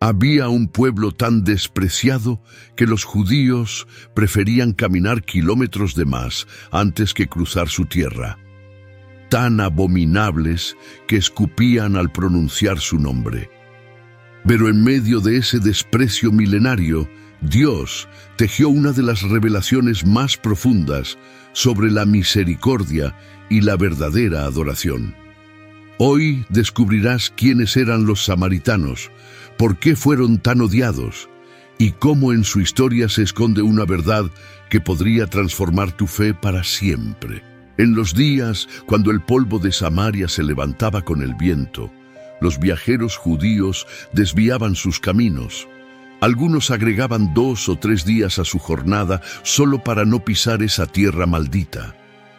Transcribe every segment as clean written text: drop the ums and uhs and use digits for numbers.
Había un pueblo tan despreciado que los judíos preferían caminar kilómetros de más antes que cruzar su tierra. Tan abominables que escupían al pronunciar su nombre. Pero en medio de ese desprecio milenario, Dios tejió una de las revelaciones más profundas sobre la misericordia y la verdadera adoración. Hoy descubrirás quiénes eran los samaritanos, por qué fueron tan odiados y cómo en su historia se esconde una verdad que podría transformar tu fe para siempre. En los días cuando el polvo de Samaria se levantaba con el viento, los viajeros judíos desviaban sus caminos. Algunos agregaban 2 o 3 días a su jornada solo para no pisar esa tierra maldita.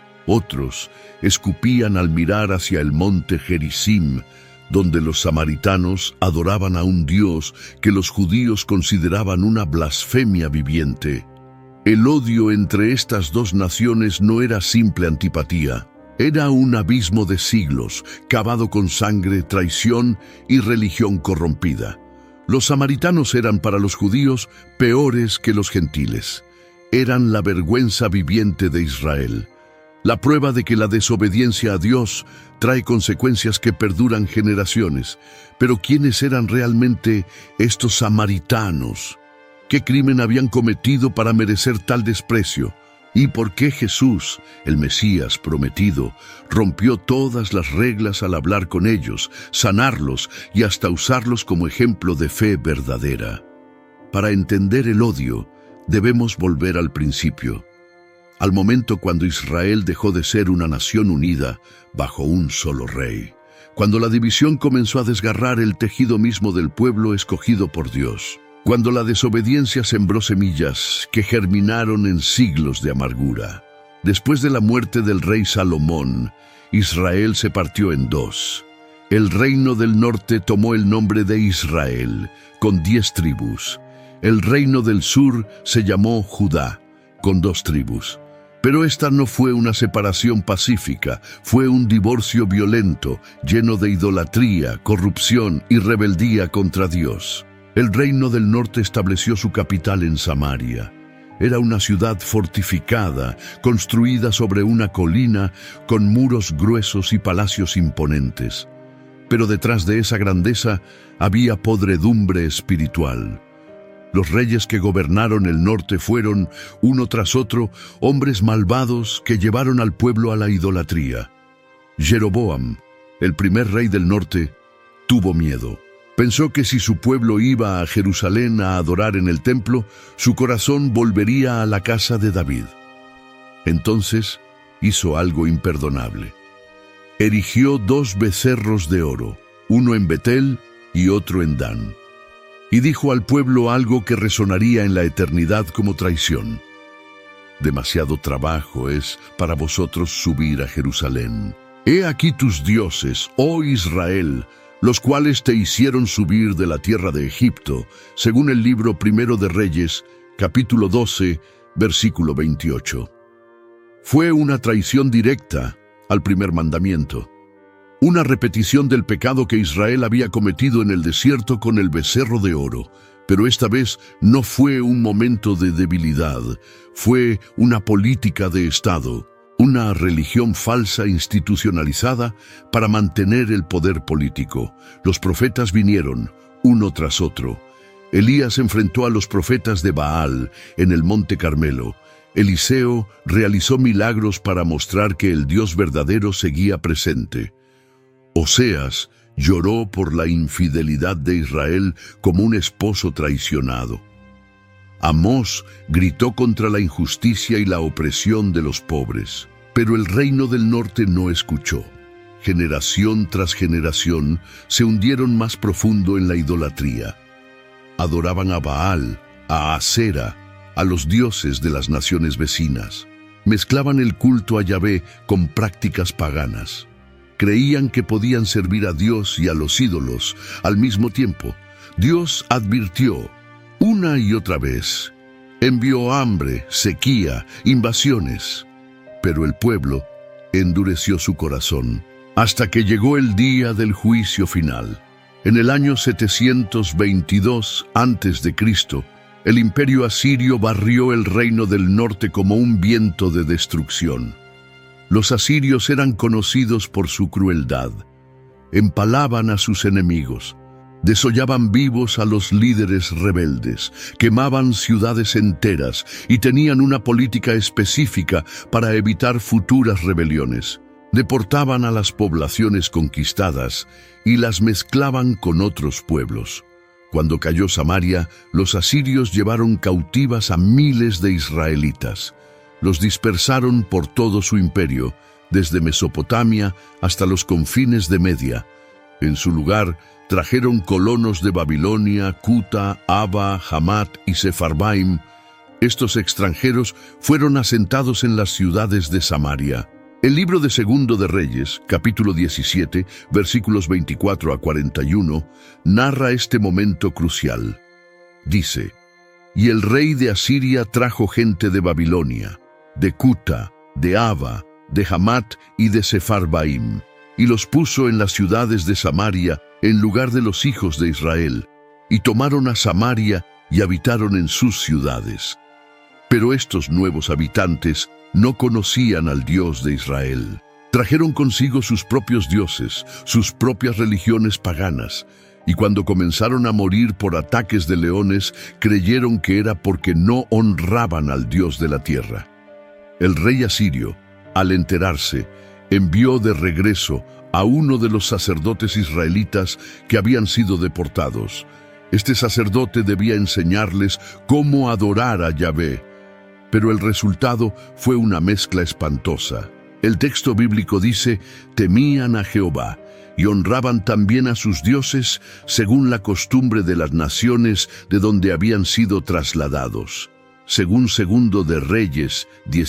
Otros escupían al mirar hacia el monte Gerizim, donde los samaritanos adoraban a un Dios que los judíos consideraban una blasfemia viviente. El odio entre estas dos naciones no era simple antipatía. Era un abismo de siglos, cavado con sangre, traición y religión corrompida. Los samaritanos eran para los judíos peores que los gentiles. Eran la vergüenza viviente de Israel. La prueba de que la desobediencia a Dios trae consecuencias que perduran generaciones. Pero ¿quiénes eran realmente estos samaritanos? ¿Qué crimen habían cometido para merecer tal desprecio? ¿Y por qué Jesús, el Mesías prometido, rompió todas las reglas al hablar con ellos, sanarlos y hasta usarlos como ejemplo de fe verdadera? Para entender el odio, debemos volver al principio. Al momento cuando Israel dejó de ser una nación unida bajo un solo rey, cuando la división comenzó a desgarrar el tejido mismo del pueblo escogido por Dios, cuando la desobediencia sembró semillas que germinaron en siglos de amargura. Después de la muerte del rey Salomón, Israel se partió en 2. El reino del norte tomó el nombre de Israel, con 10 tribus. El reino del sur se llamó Judá, con 2 tribus. Pero esta no fue una separación pacífica, fue un divorcio violento, lleno de idolatría, corrupción y rebeldía contra Dios. El reino del norte estableció su capital en Samaria. Era una ciudad fortificada, construida sobre una colina, con muros gruesos y palacios imponentes. Pero detrás de esa grandeza había podredumbre espiritual. Los reyes que gobernaron el norte fueron, uno tras otro, hombres malvados que llevaron al pueblo a la idolatría. Jeroboam, el primer rey del norte, tuvo miedo. Pensó que si su pueblo iba a Jerusalén a adorar en el templo, su corazón volvería a la casa de David. Entonces hizo algo imperdonable. Erigió 2 becerros de oro, uno en Betel y otro en Dan. Y dijo al pueblo algo que resonaría en la eternidad como traición. Demasiado trabajo es para vosotros subir a Jerusalén. He aquí tus dioses, oh Israel, los cuales te hicieron subir de la tierra de Egipto, según el libro 1 de Reyes, capítulo 12, versículo 28. Fue una traición directa al primer mandamiento. Una repetición del pecado que Israel había cometido en el desierto con el becerro de oro. Pero esta vez no fue un momento de debilidad, fue una política de Estado, una religión falsa institucionalizada para mantener el poder político. Los profetas vinieron, uno tras otro. Elías enfrentó a los profetas de Baal en el monte Carmelo. Eliseo realizó milagros para mostrar que el Dios verdadero seguía presente. Oseas lloró por la infidelidad de Israel como un esposo traicionado. Amós gritó contra la injusticia y la opresión de los pobres. Pero el reino del norte no escuchó. Generación tras generación se hundieron más profundo en la idolatría. Adoraban a Baal, a Asera, a los dioses de las naciones vecinas. Mezclaban el culto a Yahvé con prácticas paganas. Creían que podían servir a Dios y a los ídolos al mismo tiempo. Dios advirtió una y otra vez. Envió hambre, sequía, invasiones. Pero el pueblo endureció su corazón hasta que llegó el día del juicio final. En el año 722 a.C., el imperio asirio barrió el reino del norte como un viento de destrucción. Los asirios eran conocidos por su crueldad. Empalaban a sus enemigos, desollaban vivos a los líderes rebeldes, quemaban ciudades enteras y tenían una política específica para evitar futuras rebeliones. Deportaban a las poblaciones conquistadas y las mezclaban con otros pueblos. Cuando cayó Samaria, los asirios llevaron cautivas a miles de israelitas. Los dispersaron por todo su imperio, desde Mesopotamia hasta los confines de Media. En su lugar, trajeron colonos de Babilonia, Cuta, Aba, Hamat y Sefarbaim. Estos extranjeros fueron asentados en las ciudades de Samaria. El libro de Segundo de Reyes, capítulo 17, versículos 24 a 41, narra este momento crucial. Dice: «Y el rey de Asiria trajo gente de Babilonia, de Cuta, de Aba, de Hamat y de Sefarbaim, y los puso en las ciudades de Samaria en lugar de los hijos de Israel, y tomaron a Samaria y habitaron en sus ciudades. Pero estos nuevos habitantes no conocían al Dios de Israel. Trajeron consigo sus propios dioses, sus propias religiones paganas, y cuando comenzaron a morir por ataques de leones, creyeron que era porque no honraban al Dios de la tierra. El rey asirio, al enterarse, envió de regreso a uno de los sacerdotes israelitas que habían sido deportados. Este sacerdote debía enseñarles cómo adorar a Yahvé, pero el resultado fue una mezcla espantosa. El texto bíblico dice: temían a Jehová y honraban también a sus dioses según la costumbre de las naciones de donde habían sido trasladados. Según Segundo de Reyes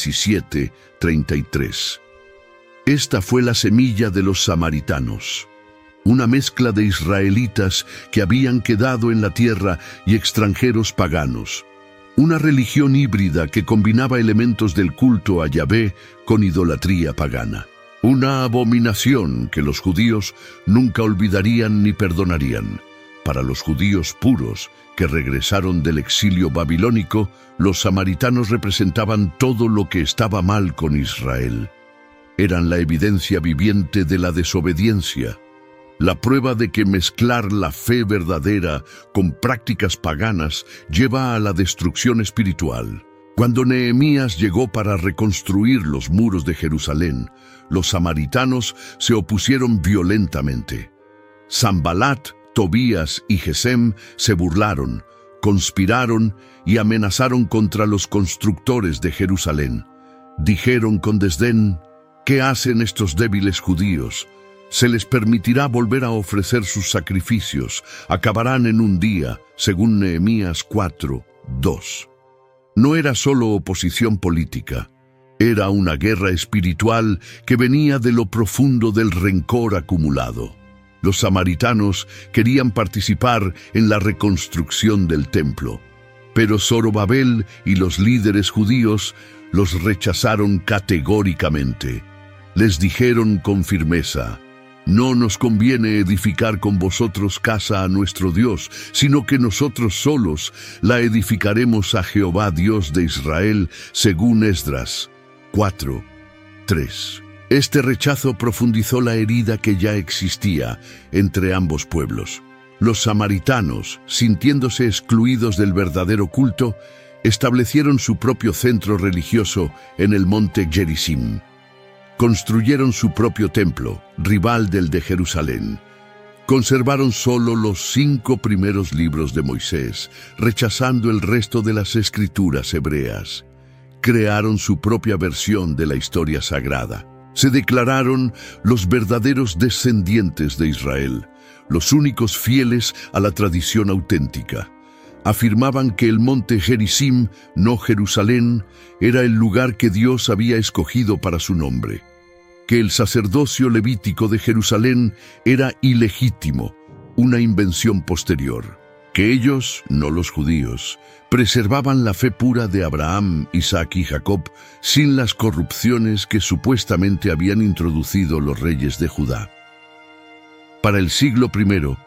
17:33. Esta fue la semilla de los samaritanos, una mezcla de israelitas que habían quedado en la tierra y extranjeros paganos. Una religión híbrida que combinaba elementos del culto a Yahvé con idolatría pagana. Una abominación que los judíos nunca olvidarían ni perdonarían. Para los judíos puros que regresaron del exilio babilónico, los samaritanos representaban todo lo que estaba mal con Israel. Eran la evidencia viviente de la desobediencia, la prueba de que mezclar la fe verdadera con prácticas paganas lleva a la destrucción espiritual. Cuando Nehemías llegó para reconstruir los muros de Jerusalén, los samaritanos se opusieron violentamente. Sanbalat, Tobías y Gesem se burlaron, conspiraron y amenazaron contra los constructores de Jerusalén. Dijeron con desdén: «¿Qué hacen estos débiles judíos? Se les permitirá volver a ofrecer sus sacrificios. Acabarán en un día», según Nehemías 4:2. No era solo oposición política. Era una guerra espiritual que venía de lo profundo del rencor acumulado. Los samaritanos querían participar en la reconstrucción del templo, pero Zorobabel y los líderes judíos los rechazaron categóricamente. Les dijeron con firmeza: «No nos conviene edificar con vosotros casa a nuestro Dios, sino que nosotros solos la edificaremos a Jehová Dios de Israel», según Esdras 4:3. Este rechazo profundizó la herida que ya existía entre ambos pueblos. Los samaritanos, sintiéndose excluidos del verdadero culto, establecieron su propio centro religioso en el monte Gerizim. Construyeron su propio templo, rival del de Jerusalén. Conservaron solo los 5 primeros libros de Moisés, rechazando el resto de las escrituras hebreas. Crearon su propia versión de la historia sagrada. Se declararon los verdaderos descendientes de Israel, los únicos fieles a la tradición auténtica. Afirmaban que el monte Gerizim, no Jerusalén, era el lugar que Dios había escogido para su nombre, que el sacerdocio levítico de Jerusalén era ilegítimo, una invención posterior, que ellos, no los judíos, preservaban la fe pura de Abraham, Isaac y Jacob sin las corrupciones que supuestamente habían introducido los reyes de Judá. Para el siglo I,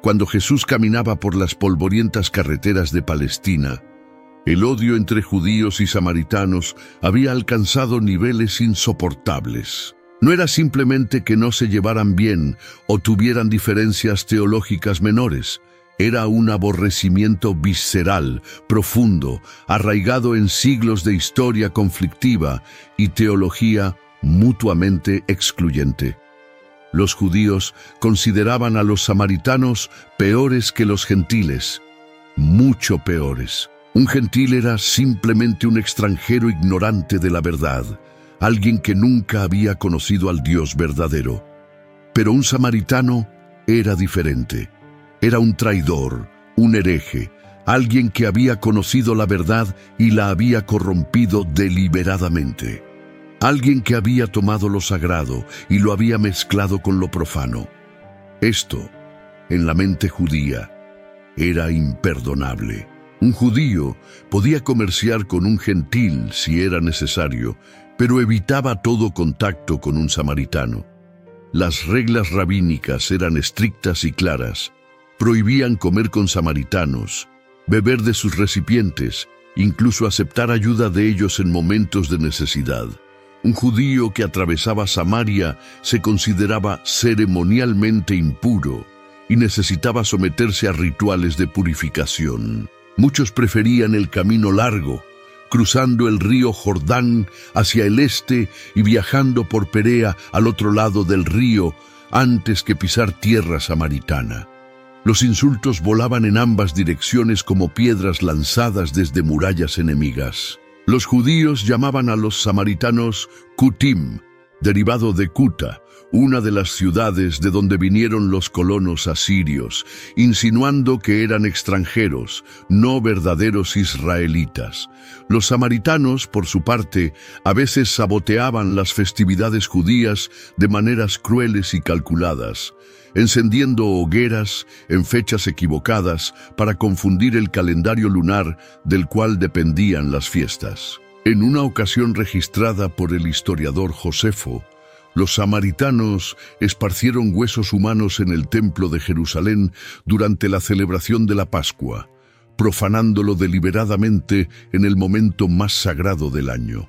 Cuando Jesús caminaba por las polvorientas carreteras de Palestina, el odio entre judíos y samaritanos había alcanzado niveles insoportables. No era simplemente que no se llevaran bien o tuvieran diferencias teológicas menores. Era un aborrecimiento visceral, profundo, arraigado en siglos de historia conflictiva y teología mutuamente excluyente. Los judíos consideraban a los samaritanos peores que los gentiles, mucho peores. Un gentil era simplemente un extranjero ignorante de la verdad, alguien que nunca había conocido al Dios verdadero. Pero un samaritano era diferente. Era un traidor, un hereje, alguien que había conocido la verdad y la había corrompido deliberadamente. Alguien que había tomado lo sagrado y lo había mezclado con lo profano. Esto, en la mente judía, era imperdonable. Un judío podía comerciar con un gentil si era necesario, pero evitaba todo contacto con un samaritano. Las reglas rabínicas eran estrictas y claras. Prohibían comer con samaritanos, beber de sus recipientes, incluso aceptar ayuda de ellos en momentos de necesidad. Un judío que atravesaba Samaria se consideraba ceremonialmente impuro y necesitaba someterse a rituales de purificación. Muchos preferían el camino largo, cruzando el río Jordán hacia el este y viajando por Perea al otro lado del río antes que pisar tierra samaritana. Los insultos volaban en ambas direcciones como piedras lanzadas desde murallas enemigas. Los judíos llamaban a los samaritanos Kutim, derivado de Kuta, una de las ciudades de donde vinieron los colonos asirios, insinuando que eran extranjeros, no verdaderos israelitas. Los samaritanos, por su parte, a veces saboteaban las festividades judías de maneras crueles y calculadas, encendiendo hogueras en fechas equivocadas para confundir el calendario lunar del cual dependían las fiestas. En una ocasión registrada por el historiador Josefo, los samaritanos esparcieron huesos humanos en el templo de Jerusalén durante la celebración de la Pascua, profanándolo deliberadamente en el momento más sagrado del año.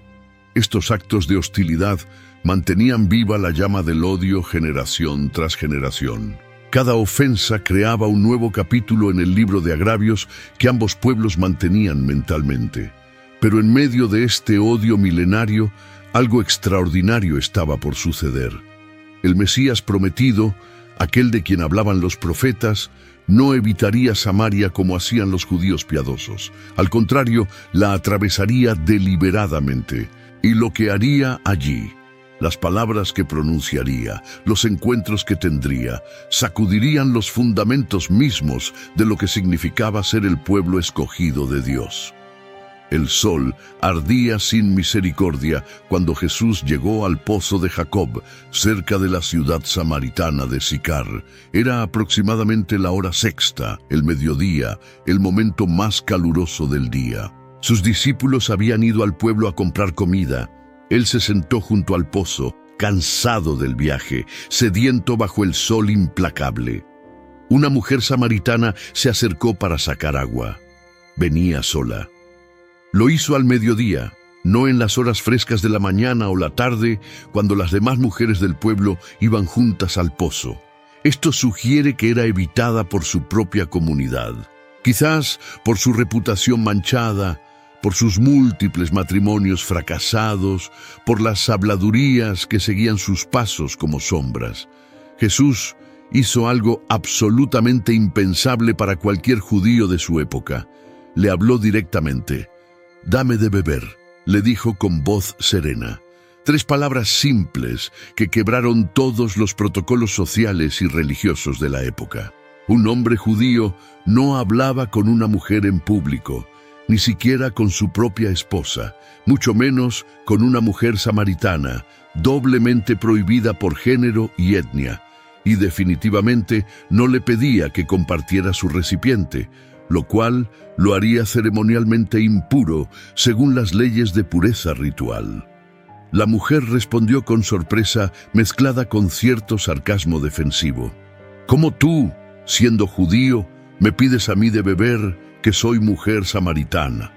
Estos actos de hostilidad mantenían viva la llama del odio generación tras generación. Cada ofensa creaba un nuevo capítulo en el libro de agravios que ambos pueblos mantenían mentalmente. Pero en medio de este odio milenario, algo extraordinario estaba por suceder. El Mesías prometido, aquel de quien hablaban los profetas, no evitaría Samaria como hacían los judíos piadosos. Al contrario, la atravesaría deliberadamente. Y lo que haría allí, las palabras que pronunciaría, los encuentros que tendría, sacudirían los fundamentos mismos de lo que significaba ser el pueblo escogido de Dios. El sol ardía sin misericordia cuando Jesús llegó al pozo de Jacob, cerca de la ciudad samaritana de Sicar. Era aproximadamente la hora sexta, el mediodía, el momento más caluroso del día. Sus discípulos habían ido al pueblo a comprar comida. Él se sentó junto al pozo, cansado del viaje, sediento bajo el sol implacable. Una mujer samaritana se acercó para sacar agua. Venía sola. Lo hizo al mediodía, no en las horas frescas de la mañana o la tarde, cuando las demás mujeres del pueblo iban juntas al pozo. Esto sugiere que era evitada por su propia comunidad. Quizás por su reputación manchada, por sus múltiples matrimonios fracasados, por las habladurías que seguían sus pasos como sombras. Jesús hizo algo absolutamente impensable para cualquier judío de su época. Le habló directamente. «Dame de beber», le dijo con voz serena. 3 palabras simples que quebraron todos los protocolos sociales y religiosos de la época. Un hombre judío no hablaba con una mujer en público, ni siquiera con su propia esposa, mucho menos con una mujer samaritana, doblemente prohibida por género y etnia, y definitivamente no le pedía que compartiera su recipiente, lo cual lo haría ceremonialmente impuro según las leyes de pureza ritual. La mujer respondió con sorpresa mezclada con cierto sarcasmo defensivo. «¿Cómo tú, siendo judío, me pides a mí de beber, que soy mujer samaritana.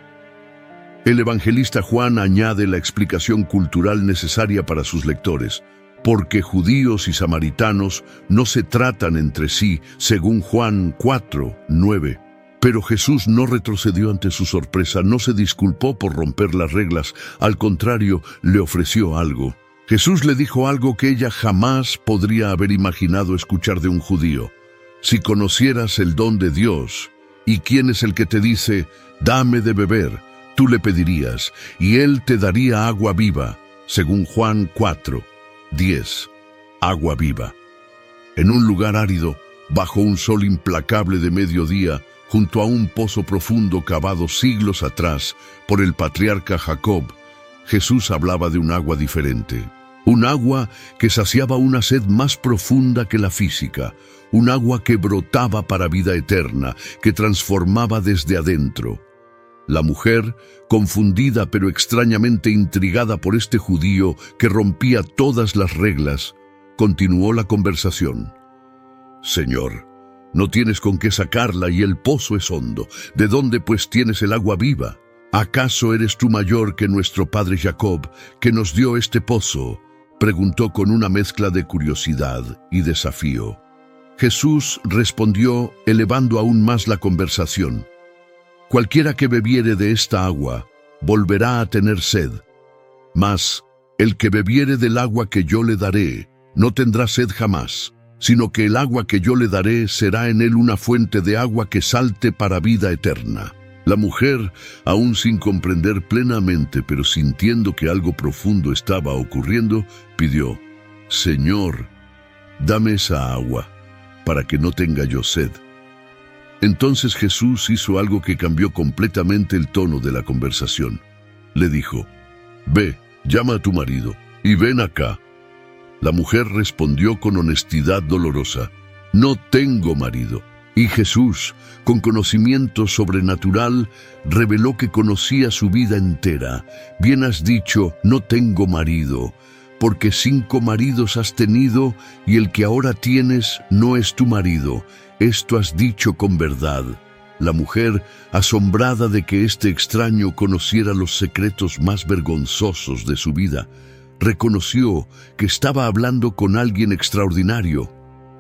El evangelista Juan añade la explicación cultural necesaria para sus lectores, porque judíos y samaritanos no se tratan entre sí, según Juan 4:9. Pero Jesús no retrocedió ante su sorpresa, no se disculpó por romper las reglas, al contrario, le ofreció algo. Jesús le dijo algo que ella jamás podría haber imaginado escuchar de un judío. Si conocieras el don de Dios, ¿y quién es el que te dice, dame de beber? Tú le pedirías, y él te daría agua viva, según Juan 4:10. Agua viva. En un lugar árido, bajo un sol implacable de mediodía, junto a un pozo profundo cavado siglos atrás por el patriarca Jacob, Jesús hablaba de un agua diferente. Un agua que saciaba una sed más profunda que la física, un agua que brotaba para vida eterna, que transformaba desde adentro. La mujer, confundida pero extrañamente intrigada por este judío que rompía todas las reglas, continuó la conversación. Señor, no tienes con qué sacarla y el pozo es hondo. ¿De dónde pues tienes el agua viva? ¿Acaso eres tú mayor que nuestro padre Jacob, que nos dio este pozo? Preguntó con una mezcla de curiosidad y desafío. Jesús respondió, elevando aún más la conversación. Cualquiera que bebiere de esta agua, volverá a tener sed. Mas, el que bebiere del agua que yo le daré, no tendrá sed jamás, sino que el agua que yo le daré será en él una fuente de agua que salte para vida eterna. La mujer, aún sin comprender plenamente, pero sintiendo que algo profundo estaba ocurriendo, pidió, Señor, dame esa agua, para que no tenga yo sed. Entonces Jesús hizo algo que cambió completamente el tono de la conversación. Le dijo, ve, llama a tu marido, y ven acá. La mujer respondió con honestidad dolorosa, no tengo marido. Y Jesús, con conocimiento sobrenatural, reveló que conocía su vida entera. Bien has dicho, no tengo marido, porque 5 maridos has tenido, y el que ahora tienes no es tu marido. Esto has dicho con verdad. La mujer, asombrada de que este extraño conociera los secretos más vergonzosos de su vida, reconoció que estaba hablando con alguien extraordinario.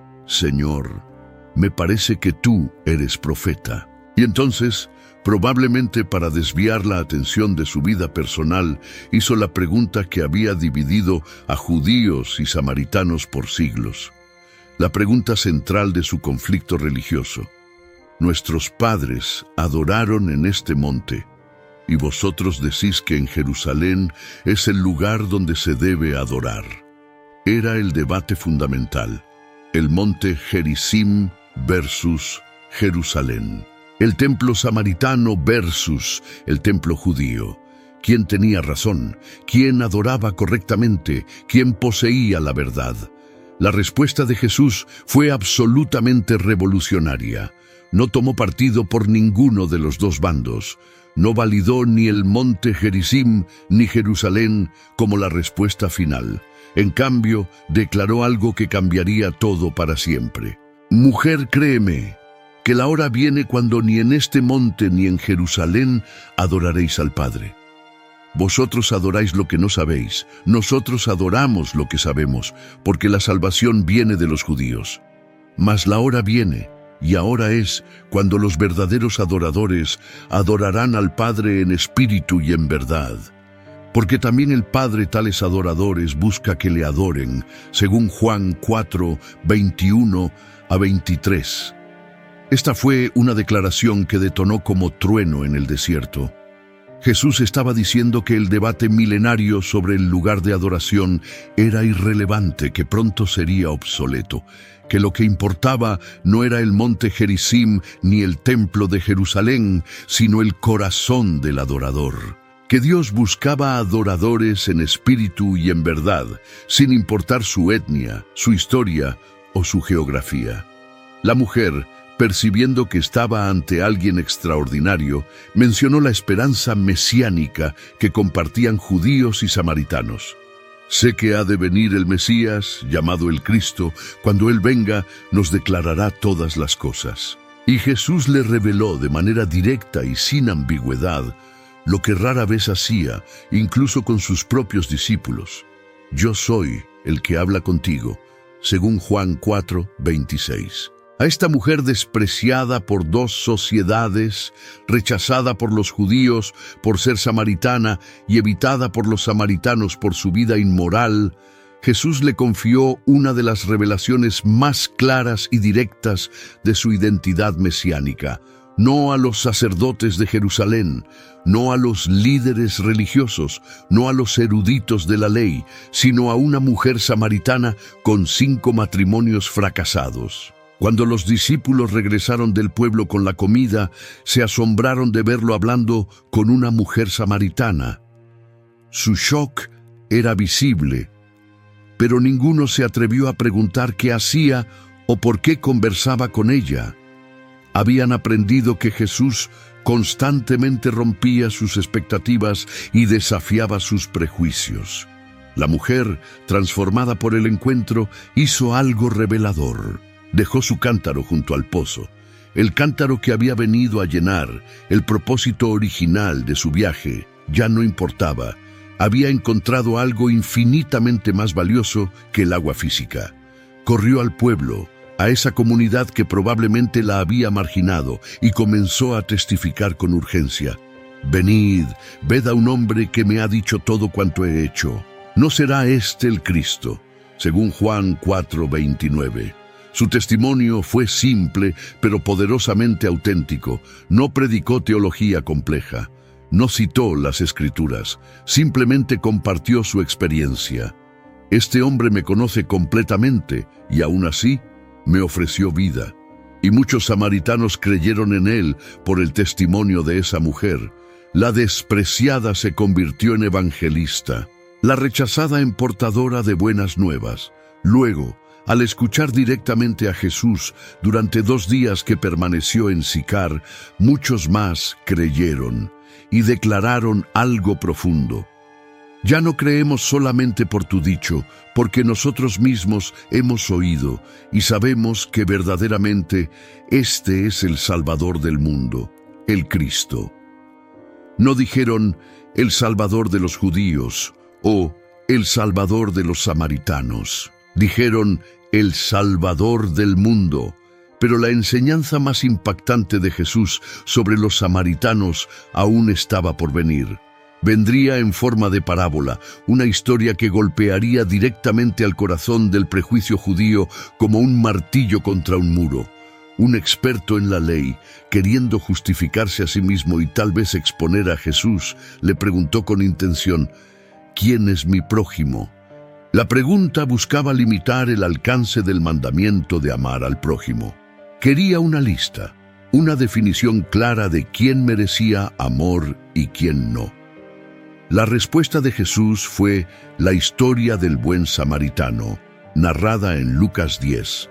Señor, me parece que tú eres profeta. Y entonces, probablemente para desviar la atención de su vida personal, hizo la pregunta que había dividido a judíos y samaritanos por siglos. La pregunta central de su conflicto religioso. Nuestros padres adoraron en este monte, y vosotros decís que en Jerusalén es el lugar donde se debe adorar. Era el debate fundamental. El monte Gerizim versus Jerusalén. El templo samaritano versus el templo judío. ¿Quién tenía razón? ¿Quién adoraba correctamente? ¿Quién poseía la verdad? La respuesta de Jesús fue absolutamente revolucionaria. No tomó partido por ninguno de los dos bandos. No validó ni el monte Gerizim ni Jerusalén como la respuesta final. En cambio, declaró algo que cambiaría todo para siempre. Mujer, créeme, que la hora viene cuando ni en este monte ni en Jerusalén adoraréis al Padre. Vosotros adoráis lo que no sabéis, nosotros adoramos lo que sabemos, porque la salvación viene de los judíos. Mas la hora viene, y ahora es, cuando los verdaderos adoradores adorarán al Padre en espíritu y en verdad. Porque también el Padre tales adoradores busca que le adoren, según Juan 4:21-23. Esta fue una declaración que detonó como trueno en el desierto. Jesús estaba diciendo que el debate milenario sobre el lugar de adoración era irrelevante, que pronto sería obsoleto, que lo que importaba no era el monte Gerizim ni el templo de Jerusalén, sino el corazón del adorador. Que Dios buscaba adoradores en espíritu y en verdad, sin importar su etnia, su historia o su geografía. La mujer, percibiendo que estaba ante alguien extraordinario, mencionó la esperanza mesiánica que compartían judíos y samaritanos. Sé que ha de venir el Mesías, llamado el Cristo. Cuando Él venga, nos declarará todas las cosas. Y Jesús le reveló de manera directa y sin ambigüedad lo que rara vez hacía, incluso con sus propios discípulos. Yo soy el que habla contigo, según Juan 4:26. A esta mujer despreciada por dos sociedades, rechazada por los judíos por ser samaritana y evitada por los samaritanos por su vida inmoral, Jesús le confió una de las revelaciones más claras y directas de su identidad mesiánica. No a los sacerdotes de Jerusalén, no a los líderes religiosos, no a los eruditos de la ley, sino a una mujer samaritana con 5 matrimonios fracasados. Cuando los discípulos regresaron del pueblo con la comida, se asombraron de verlo hablando con una mujer samaritana. Su shock era visible, pero ninguno se atrevió a preguntar qué hacía o por qué conversaba con ella. Habían aprendido que Jesús constantemente rompía sus expectativas y desafiaba sus prejuicios. La mujer, transformada por el encuentro, hizo algo revelador. Dejó su cántaro junto al pozo, el cántaro que había venido a llenar. El propósito original de su viaje ya no importaba. Había encontrado algo infinitamente más valioso que el agua física. Corrió al pueblo, a esa comunidad que probablemente la había marginado, y comenzó a testificar con urgencia. «Venid, ved a un hombre que me ha dicho todo cuanto he hecho. ¿No será este el Cristo?», según Juan 4:29. Su testimonio fue simple, pero poderosamente auténtico. No predicó teología compleja. No citó las Escrituras. Simplemente compartió su experiencia. «Este hombre me conoce completamente, y aún así me ofreció vida». Y muchos samaritanos creyeron en él por el testimonio de esa mujer. La despreciada se convirtió en evangelista, la rechazada en portadora de buenas nuevas. Luego, al escuchar directamente a Jesús durante 2 días que permaneció en Sicar, muchos más creyeron y declararon algo profundo. «Ya no creemos solamente por tu dicho, porque nosotros mismos hemos oído y sabemos que verdaderamente este es el Salvador del mundo, el Cristo». No dijeron «el Salvador de los judíos» o «el Salvador de los samaritanos». Dijeron «el Salvador del mundo». Pero la enseñanza más impactante de Jesús sobre los samaritanos aún estaba por venir. Vendría en forma de parábola, una historia que golpearía directamente al corazón del prejuicio judío como un martillo contra un muro. Un experto en la ley, queriendo justificarse a sí mismo y tal vez exponer a Jesús, le preguntó con intención: «¿Quién es mi prójimo?». La pregunta buscaba limitar el alcance del mandamiento de amar al prójimo. Quería una lista, una definición clara de quién merecía amor y quién no. La respuesta de Jesús fue la historia del buen samaritano, narrada en Lucas 10,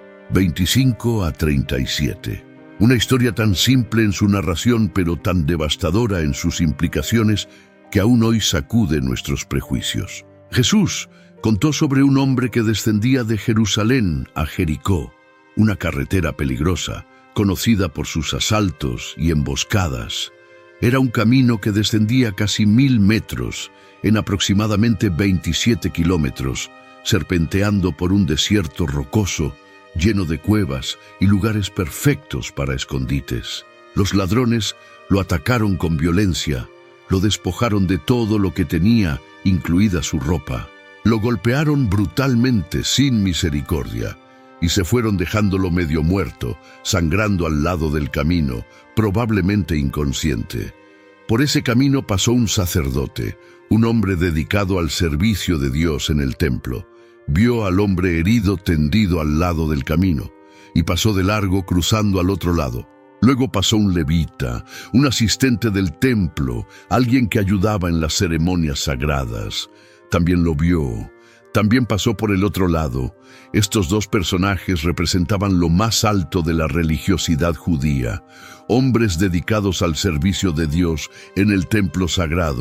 25 a 37. Una historia tan simple en su narración, pero tan devastadora en sus implicaciones, que aún hoy sacude nuestros prejuicios. Jesús contó sobre un hombre que descendía de Jerusalén a Jericó, una carretera peligrosa, conocida por sus asaltos y emboscadas. Era un camino que descendía casi 1000 metros, en aproximadamente 27 kilómetros, serpenteando por un desierto rocoso, lleno de cuevas y lugares perfectos para escondites. Los ladrones lo atacaron con violencia, lo despojaron de todo lo que tenía, incluida su ropa. Lo golpearon brutalmente, sin misericordia, y se fueron dejándolo medio muerto, sangrando al lado del camino, probablemente inconsciente. Por ese camino pasó un sacerdote, un hombre dedicado al servicio de Dios en el templo. Vio al hombre herido tendido al lado del camino, y pasó de largo cruzando al otro lado. Luego pasó un levita, un asistente del templo, alguien que ayudaba en las ceremonias sagradas. También lo vio. También pasó por el otro lado. Estos 2 personajes representaban lo más alto de la religiosidad judía, hombres dedicados al servicio de Dios en el templo sagrado,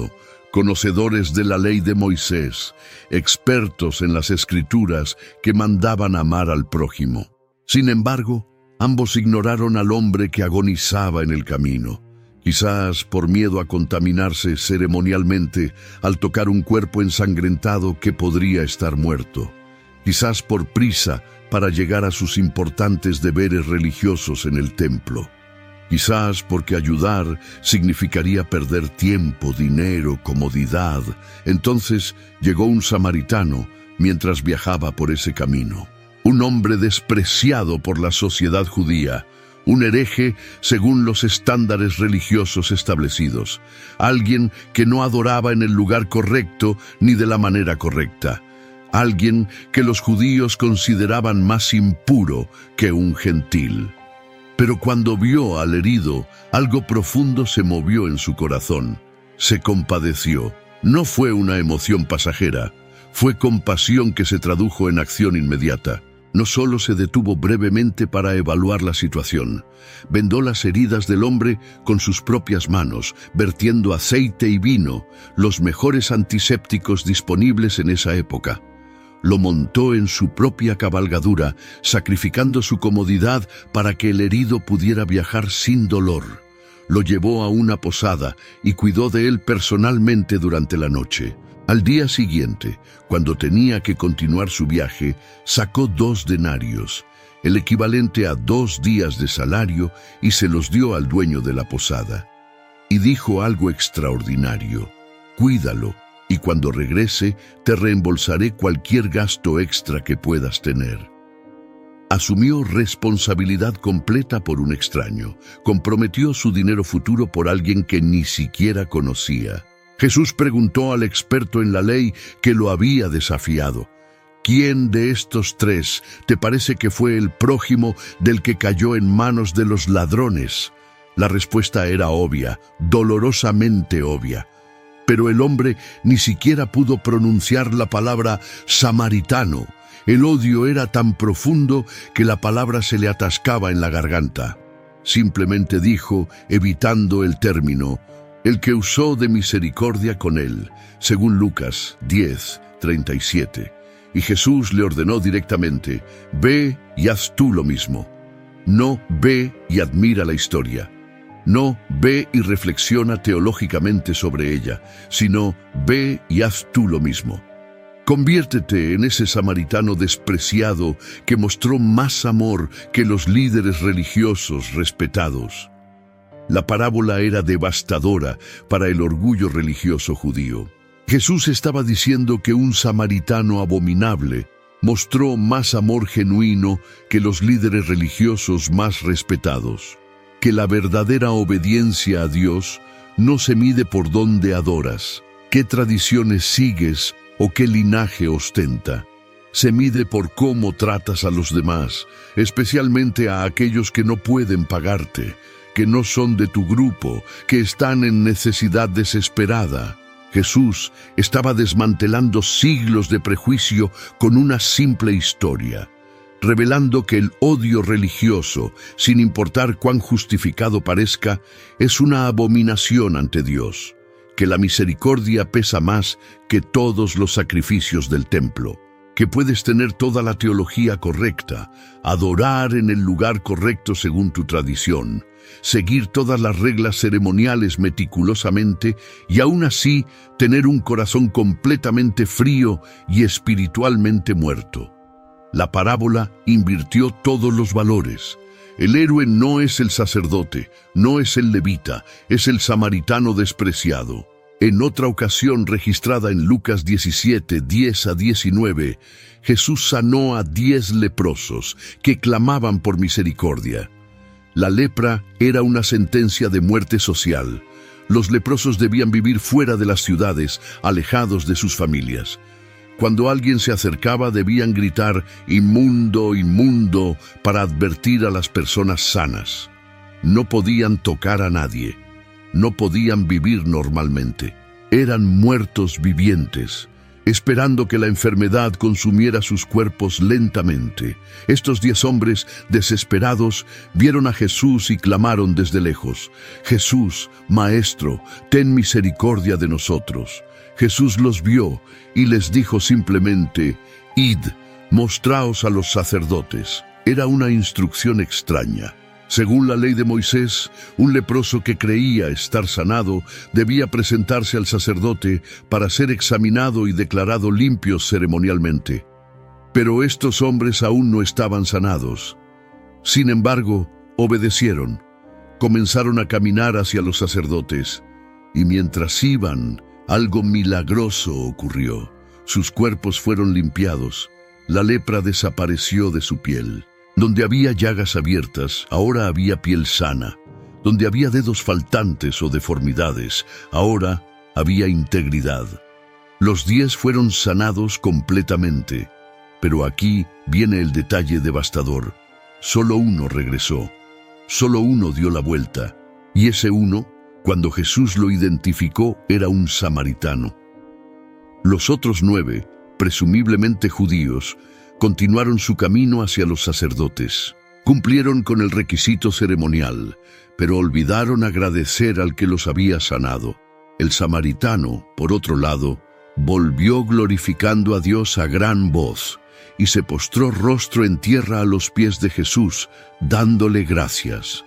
conocedores de la ley de Moisés, expertos en las Escrituras que mandaban amar al prójimo. Sin embargo, ambos ignoraron al hombre que agonizaba en el camino, quizás por miedo a contaminarse ceremonialmente al tocar un cuerpo ensangrentado que podría estar muerto, quizás por prisa para llegar a sus importantes deberes religiosos en el templo. Quizás porque ayudar significaría perder tiempo, dinero, comodidad. Entonces llegó un samaritano mientras viajaba por ese camino. Un hombre despreciado por la sociedad judía, un hereje según los estándares religiosos establecidos, alguien que no adoraba en el lugar correcto ni de la manera correcta, alguien que los judíos consideraban más impuro que un gentil. Pero cuando vio al herido, algo profundo se movió en su corazón. Se compadeció. No fue una emoción pasajera, fue compasión que se tradujo en acción inmediata. No solo se detuvo brevemente para evaluar la situación, vendó las heridas del hombre con sus propias manos, vertiendo aceite y vino, los mejores antisépticos disponibles en esa época. Lo montó en su propia cabalgadura, sacrificando su comodidad para que el herido pudiera viajar sin dolor. Lo llevó a una posada y cuidó de él personalmente durante la noche. Al día siguiente, cuando tenía que continuar su viaje, sacó 2 denarios, el equivalente a 2 días de salario, y se los dio al dueño de la posada. Y dijo algo extraordinario: «Cuídalo, y cuando regrese te reembolsaré cualquier gasto extra que puedas tener». Asumió responsabilidad completa por un extraño, comprometió su dinero futuro por alguien que ni siquiera conocía. Jesús preguntó al experto en la ley que lo había desafiado: ¿quién de estos 3 te parece que fue el prójimo del que cayó en manos de los ladrones? La respuesta era obvia, dolorosamente obvia. Pero el hombre ni siquiera pudo pronunciar la palabra samaritano. El odio era tan profundo que la palabra se le atascaba en la garganta. Simplemente dijo, evitando el término: «el que usó de misericordia con él», según Lucas 10:37. Y Jesús le ordenó directamente: «Ve y haz tú lo mismo». No ve y admira la historia. No ve y reflexiona teológicamente sobre ella, sino ve y haz tú lo mismo. Conviértete en ese samaritano despreciado que mostró más amor que los líderes religiosos respetados. La parábola era devastadora para el orgullo religioso judío. Jesús estaba diciendo que un samaritano abominable mostró más amor genuino que los líderes religiosos más respetados. Que la verdadera obediencia a Dios no se mide por dónde adoras, qué tradiciones sigues o qué linaje ostenta. Se mide por cómo tratas a los demás, especialmente a aquellos que no pueden pagarte, que no son de tu grupo, que están en necesidad desesperada. Jesús estaba desmantelando siglos de prejuicio con una simple historia, revelando que el odio religioso, sin importar cuán justificado parezca, es una abominación ante Dios, que la misericordia pesa más que todos los sacrificios del templo, que puedes tener toda la teología correcta, adorar en el lugar correcto según tu tradición, seguir todas las reglas ceremoniales meticulosamente y aún así tener un corazón completamente frío y espiritualmente muerto. La parábola invirtió todos los valores. El héroe no es el sacerdote, no es el levita, es el samaritano despreciado. En otra ocasión registrada en Lucas 17:10-19, Jesús sanó a 10 leprosos que clamaban por misericordia. La lepra era una sentencia de muerte social. Los leprosos debían vivir fuera de las ciudades, alejados de sus familias. Cuando alguien se acercaba debían gritar «inmundo, inmundo» para advertir a las personas sanas. No podían tocar a nadie. No podían vivir normalmente. Eran muertos vivientes. esperando que la enfermedad consumiera sus cuerpos lentamente. Estos 10 hombres, desesperados, vieron a Jesús y clamaron desde lejos: «Jesús, Maestro, ten misericordia de nosotros». Jesús los vio y les dijo simplemente: «Id, mostraos a los sacerdotes». Era una instrucción extraña. Según la ley de Moisés, un leproso que creía estar sanado debía presentarse al sacerdote para ser examinado y declarado limpio ceremonialmente. Pero estos hombres aún no estaban sanados. Sin embargo, obedecieron. Comenzaron a caminar hacia los sacerdotes, y mientras iban, algo milagroso ocurrió. Sus cuerpos fueron limpiados. La lepra desapareció de su piel. Donde había llagas abiertas, ahora había piel sana. Donde había dedos faltantes o deformidades, ahora había integridad. Los 10 fueron sanados completamente. Pero aquí viene el detalle devastador. Solo uno regresó. Solo uno dio la vuelta. Y ese uno, cuando Jesús lo identificó, era un samaritano. Los otros 9, presumiblemente judíos, continuaron su camino hacia los sacerdotes. Cumplieron con el requisito ceremonial, pero olvidaron agradecer al que los había sanado. El samaritano, por otro lado, volvió glorificando a Dios a gran voz y se postró rostro en tierra a los pies de Jesús, dándole gracias.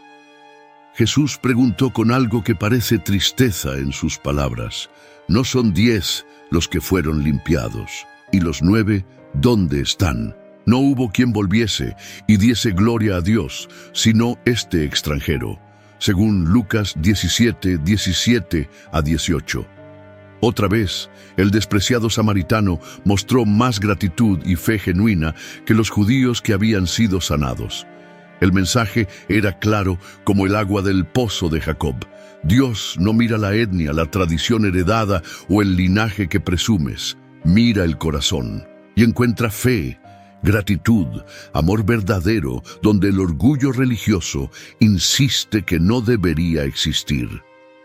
Jesús preguntó con algo que parece tristeza en sus palabras: ¿no son 10 los que fueron limpiados? ¿Y los 9 dónde están? No hubo quien volviese y diese gloria a Dios, sino este extranjero, según Lucas 17, 17 a 18. Otra vez, el despreciado samaritano mostró más gratitud y fe genuina que los judíos que habían sido sanados. El mensaje era claro como el agua del pozo de Jacob. Dios no mira la etnia, la tradición heredada o el linaje que presumes. Mira el corazón y encuentra fe, gratitud, amor verdadero, donde el orgullo religioso insiste que no debería existir.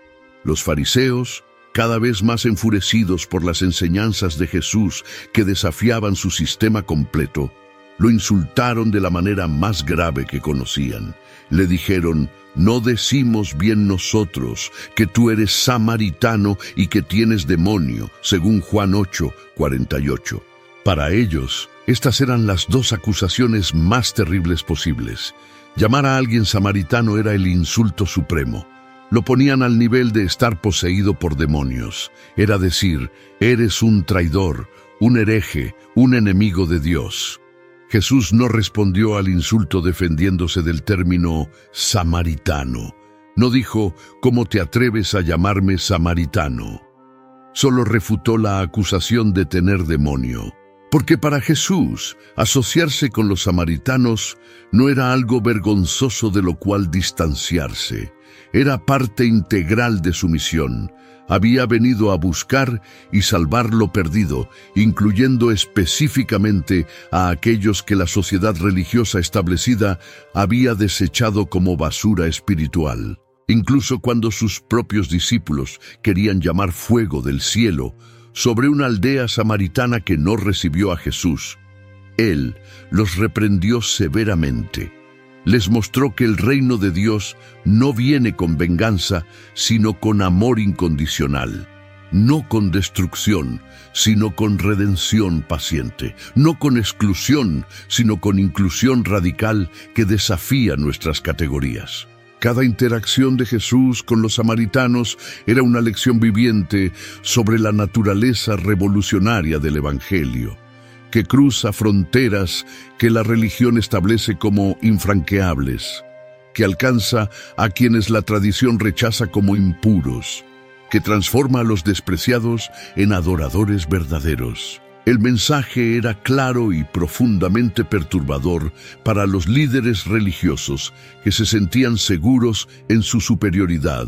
Los fariseos, cada vez más enfurecidos por las enseñanzas de Jesús que desafiaban su sistema completo, lo insultaron de la manera más grave que conocían. Le dijeron: «¿No decimos bien nosotros que tú eres samaritano y que tienes demonio?», según Juan 8, 48. Para ellos, estas eran las 2 acusaciones más terribles posibles. Llamar a alguien samaritano era el insulto supremo. Lo ponían al nivel de estar poseído por demonios. Era decir: eres un traidor, un hereje, un enemigo de Dios. Jesús no respondió al insulto defendiéndose del término samaritano. No dijo: «¿Cómo te atreves a llamarme samaritano?». Solo refutó la acusación de tener demonio. Porque para Jesús, asociarse con los samaritanos no era algo vergonzoso de lo cual distanciarse. Era parte integral de su misión. Había venido a buscar y salvar lo perdido, incluyendo específicamente a aquellos que la sociedad religiosa establecida había desechado como basura espiritual. Incluso cuando sus propios discípulos querían llamar fuego del cielo sobre una aldea samaritana que no recibió a Jesús, Él los reprendió severamente. Les mostró que el reino de Dios no viene con venganza, sino con amor incondicional. No con destrucción, sino con redención paciente. No con exclusión, sino con inclusión radical que desafía nuestras categorías. Cada interacción de Jesús con los samaritanos era una lección viviente sobre la naturaleza revolucionaria del Evangelio, que cruza fronteras que la religión establece como infranqueables, que alcanza a quienes la tradición rechaza como impuros, que transforma a los despreciados en adoradores verdaderos. El mensaje era claro y profundamente perturbador para los líderes religiosos que se sentían seguros en su superioridad.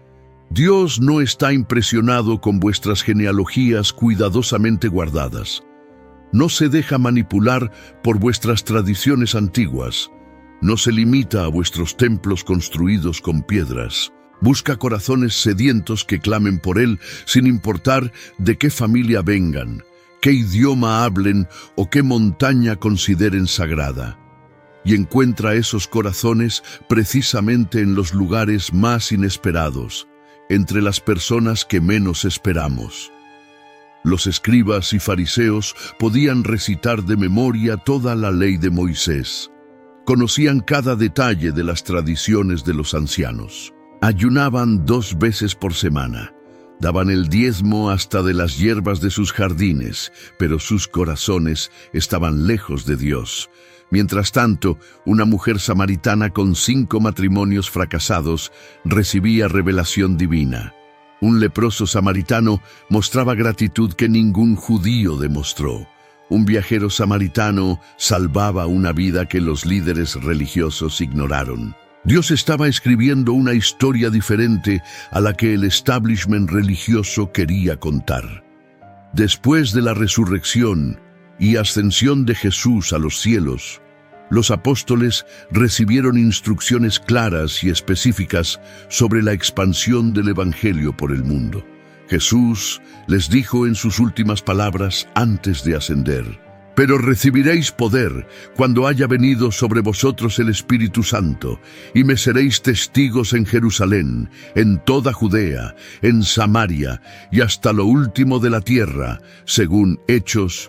Dios no está impresionado con vuestras genealogías cuidadosamente guardadas. No se deja manipular por vuestras tradiciones antiguas. No se limita a vuestros templos construidos con piedras. Busca corazones sedientos que clamen por Él sin importar de qué familia vengan, qué idioma hablen o qué montaña consideren sagrada. Y encuentra esos corazones precisamente en los lugares más inesperados, entre las personas que menos esperamos. Los escribas y fariseos podían recitar de memoria toda la ley de Moisés. Conocían cada detalle de las tradiciones de los ancianos. Ayunaban 2 veces por semana. Daban el diezmo hasta de las hierbas de sus jardines, pero sus corazones estaban lejos de Dios. Mientras tanto, una mujer samaritana con 5 matrimonios fracasados recibía revelación divina. Un leproso samaritano mostraba gratitud que ningún judío demostró. Un viajero samaritano salvaba una vida que los líderes religiosos ignoraron. Dios estaba escribiendo una historia diferente a la que el establishment religioso quería contar. Después de la resurrección y ascensión de Jesús a los cielos, los apóstoles recibieron instrucciones claras y específicas sobre la expansión del Evangelio por el mundo. Jesús les dijo en sus últimas palabras antes de ascender: «Pero recibiréis poder cuando haya venido sobre vosotros el Espíritu Santo, y me seréis testigos en Jerusalén, en toda Judea, en Samaria y hasta lo último de la tierra», según Hechos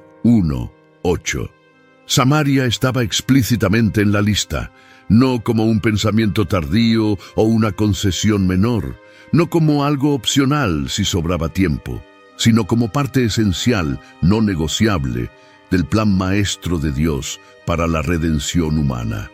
1:8. Samaria estaba explícitamente en la lista, no como un pensamiento tardío o una concesión menor, no como algo opcional si sobraba tiempo, sino como parte esencial, no negociable, del plan maestro de Dios para la redención humana.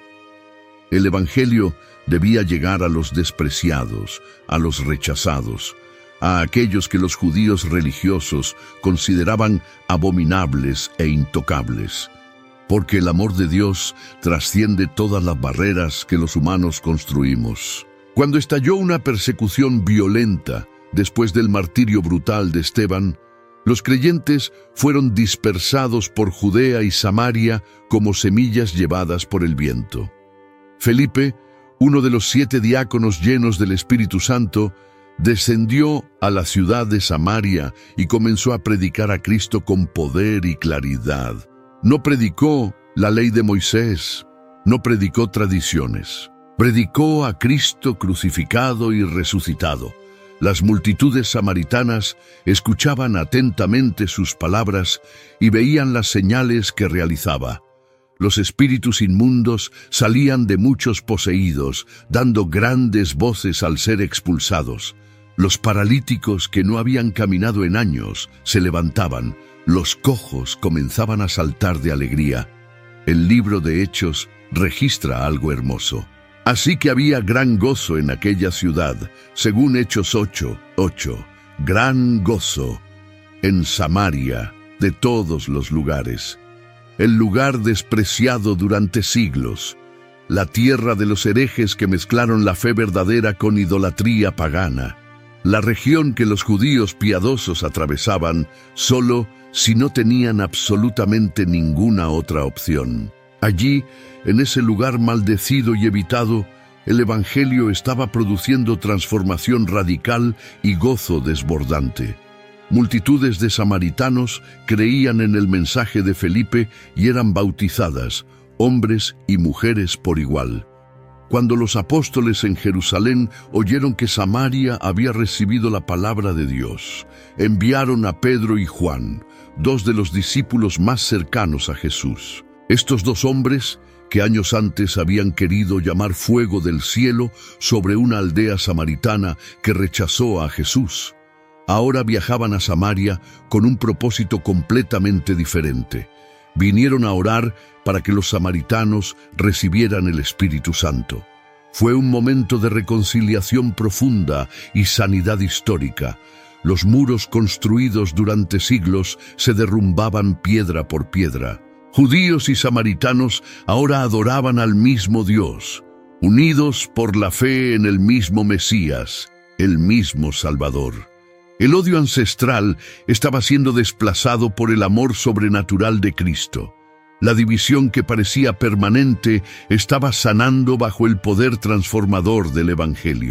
El Evangelio debía llegar a los despreciados, a los rechazados, a aquellos que los judíos religiosos consideraban abominables e intocables, porque el amor de Dios trasciende todas las barreras que los humanos construimos. Cuando estalló una persecución violenta después del martirio brutal de Esteban, los creyentes fueron dispersados por Judea y Samaria como semillas llevadas por el viento. Felipe, uno de los 7 diáconos llenos del Espíritu Santo, descendió a la ciudad de Samaria y comenzó a predicar a Cristo con poder y claridad. No predicó la ley de Moisés, no predicó tradiciones. Predicó a Cristo crucificado y resucitado. Las multitudes samaritanas escuchaban atentamente sus palabras y veían las señales que realizaba. Los espíritus inmundos salían de muchos poseídos, dando grandes voces al ser expulsados. Los paralíticos que no habían caminado en años se levantaban. Los cojos comenzaban a saltar de alegría. El libro de Hechos registra algo hermoso. Así que había gran gozo en aquella ciudad, según Hechos 8:8. Gran gozo en Samaria, de todos los lugares. El lugar despreciado durante siglos, la tierra de los herejes que mezclaron la fe verdadera con idolatría pagana, la región que los judíos piadosos atravesaban solo si no tenían absolutamente ninguna otra opción. Allí, en ese lugar maldecido y evitado, el Evangelio estaba produciendo transformación radical y gozo desbordante. Multitudes de samaritanos creían en el mensaje de Felipe y eran bautizadas, hombres y mujeres por igual. Cuando los apóstoles en Jerusalén oyeron que Samaria había recibido la palabra de Dios, enviaron a Pedro y Juan, 2 de los discípulos más cercanos a Jesús. Estos 2 hombres, que años antes habían querido llamar fuego del cielo sobre una aldea samaritana que rechazó a Jesús, ahora viajaban a Samaria con un propósito completamente diferente. Vinieron a orar para que los samaritanos recibieran el Espíritu Santo. Fue un momento de reconciliación profunda y sanidad histórica. Los muros construidos durante siglos se derrumbaban piedra por piedra. Judíos y samaritanos ahora adoraban al mismo Dios, unidos por la fe en el mismo Mesías, el mismo Salvador. El odio ancestral estaba siendo desplazado por el amor sobrenatural de Cristo. La división que parecía permanente estaba sanando bajo el poder transformador del Evangelio.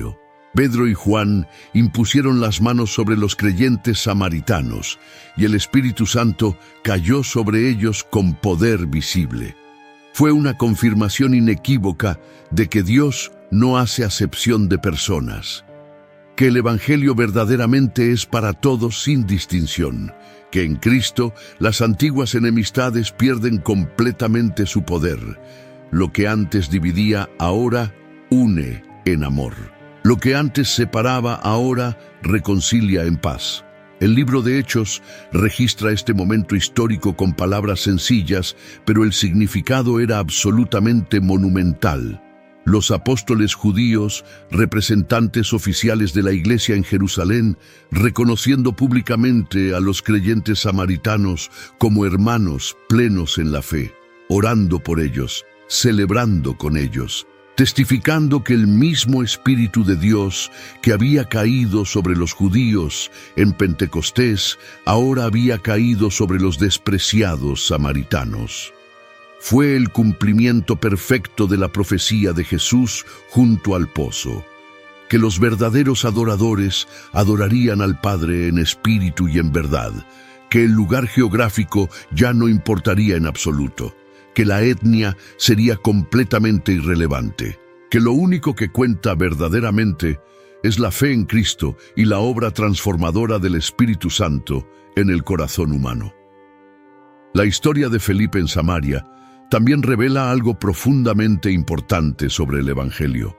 Pedro y Juan impusieron las manos sobre los creyentes samaritanos y el Espíritu Santo cayó sobre ellos con poder visible. Fue una confirmación inequívoca de que Dios no hace acepción de personas, que el Evangelio verdaderamente es para todos sin distinción, que en Cristo las antiguas enemistades pierden completamente su poder. Lo que antes dividía ahora une en amor. Lo que antes separaba ahora reconcilia en paz. El libro de Hechos registra este momento histórico con palabras sencillas, pero el significado era absolutamente monumental. Los apóstoles judíos, representantes oficiales de la iglesia en Jerusalén, reconociendo públicamente a los creyentes samaritanos como hermanos plenos en la fe, orando por ellos, celebrando con ellos, testificando que el mismo Espíritu de Dios que había caído sobre los judíos en Pentecostés, ahora había caído sobre los despreciados samaritanos. Fue el cumplimiento perfecto de la profecía de Jesús junto al pozo, que los verdaderos adoradores adorarían al Padre en espíritu y en verdad, que el lugar geográfico ya no importaría en absoluto, que la etnia sería completamente irrelevante, que lo único que cuenta verdaderamente es la fe en Cristo y la obra transformadora del Espíritu Santo en el corazón humano. La historia de Felipe en Samaria también revela algo profundamente importante sobre el Evangelio.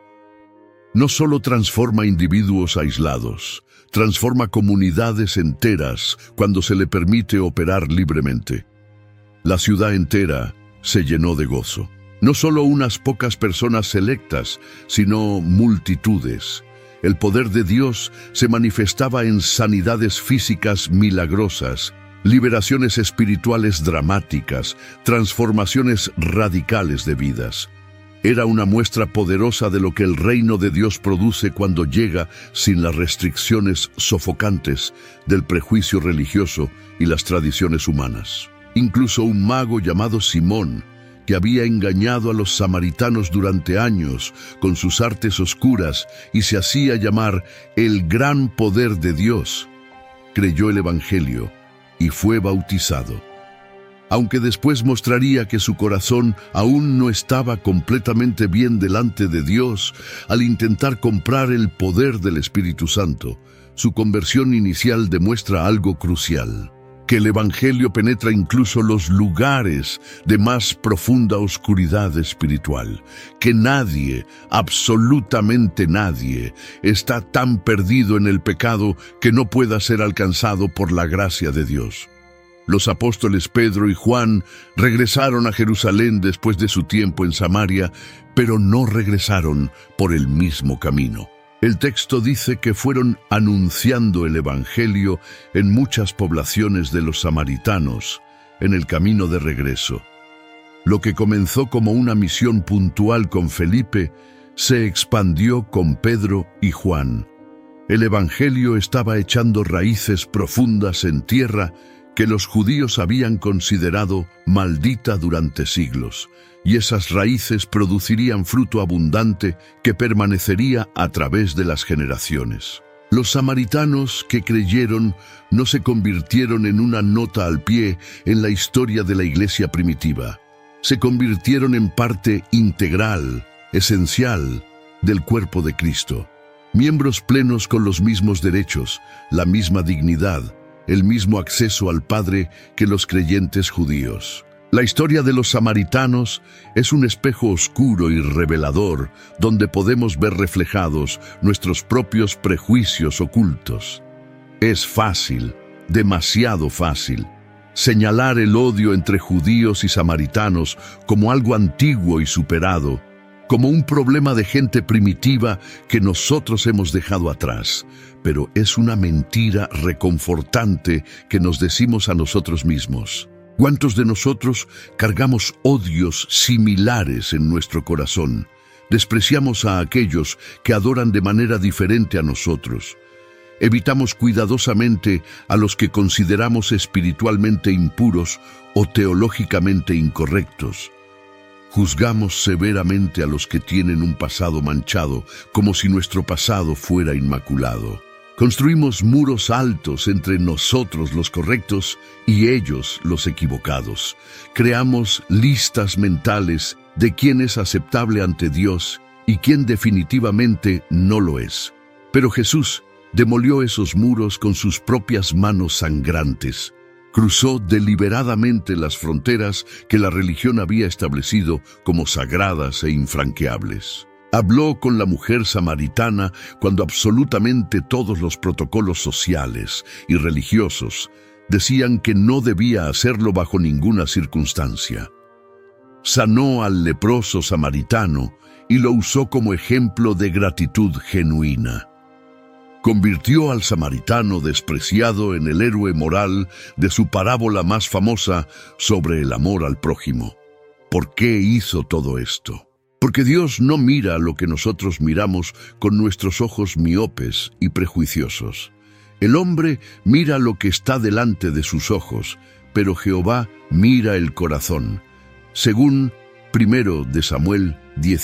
No solo transforma individuos aislados, transforma comunidades enteras cuando se le permite operar libremente. La ciudad entera se llenó de gozo. No solo unas pocas personas selectas, sino multitudes. El poder de Dios se manifestaba en sanidades físicas milagrosas, liberaciones espirituales dramáticas, transformaciones radicales de vidas. Era una muestra poderosa de lo que el reino de Dios produce cuando llega sin las restricciones sofocantes del prejuicio religioso y las tradiciones humanas. Incluso un mago llamado Simón, que había engañado a los samaritanos durante años con sus artes oscuras y se hacía llamar el gran poder de Dios, creyó el Evangelio y fue bautizado. Aunque después mostraría que su corazón aún no estaba completamente bien delante de Dios al intentar comprar el poder del Espíritu Santo, su conversión inicial demuestra algo crucial: que el Evangelio penetra incluso los lugares de más profunda oscuridad espiritual, que nadie, absolutamente nadie, está tan perdido en el pecado que no pueda ser alcanzado por la gracia de Dios. Los apóstoles Pedro y Juan regresaron a Jerusalén después de su tiempo en Samaria, pero no regresaron por el mismo camino. El texto dice que fueron anunciando el Evangelio en muchas poblaciones de los samaritanos en el camino de regreso. Lo que comenzó como una misión puntual con Felipe se expandió con Pedro y Juan. El Evangelio estaba echando raíces profundas en tierra que los judíos habían considerado maldita durante siglos, y esas raíces producirían fruto abundante que permanecería a través de las generaciones. Los samaritanos que creyeron no se convirtieron en una nota al pie en la historia de la iglesia primitiva. Se convirtieron en parte integral, esencial, del cuerpo de Cristo. Miembros plenos con los mismos derechos, la misma dignidad, el mismo acceso al Padre que los creyentes judíos. La historia de los samaritanos es un espejo oscuro y revelador donde podemos ver reflejados nuestros propios prejuicios ocultos. Es fácil, demasiado fácil, señalar el odio entre judíos y samaritanos como algo antiguo y superado, como un problema de gente primitiva que nosotros hemos dejado atrás. Pero es una mentira reconfortante que nos decimos a nosotros mismos. ¿Cuántos de nosotros cargamos odios similares en nuestro corazón? Despreciamos a aquellos que adoran de manera diferente a nosotros. Evitamos cuidadosamente a los que consideramos espiritualmente impuros o teológicamente incorrectos. Juzgamos severamente a los que tienen un pasado manchado, como si nuestro pasado fuera inmaculado. Construimos muros altos entre nosotros los correctos y ellos los equivocados. Creamos listas mentales de quién es aceptable ante Dios y quién definitivamente no lo es. Pero Jesús demolió esos muros con sus propias manos sangrantes. Cruzó deliberadamente las fronteras que la religión había establecido como sagradas e infranqueables. Habló con la mujer samaritana cuando absolutamente todos los protocolos sociales y religiosos decían que no debía hacerlo bajo ninguna circunstancia. Sanó al leproso samaritano y lo usó como ejemplo de gratitud genuina. Convirtió al samaritano despreciado en el héroe moral de su parábola más famosa sobre el amor al prójimo. ¿Por qué hizo todo esto? Porque Dios no mira lo que nosotros miramos con nuestros ojos miopes y prejuiciosos. El hombre mira lo que está delante de sus ojos, pero Jehová mira el corazón. Según 1 de Samuel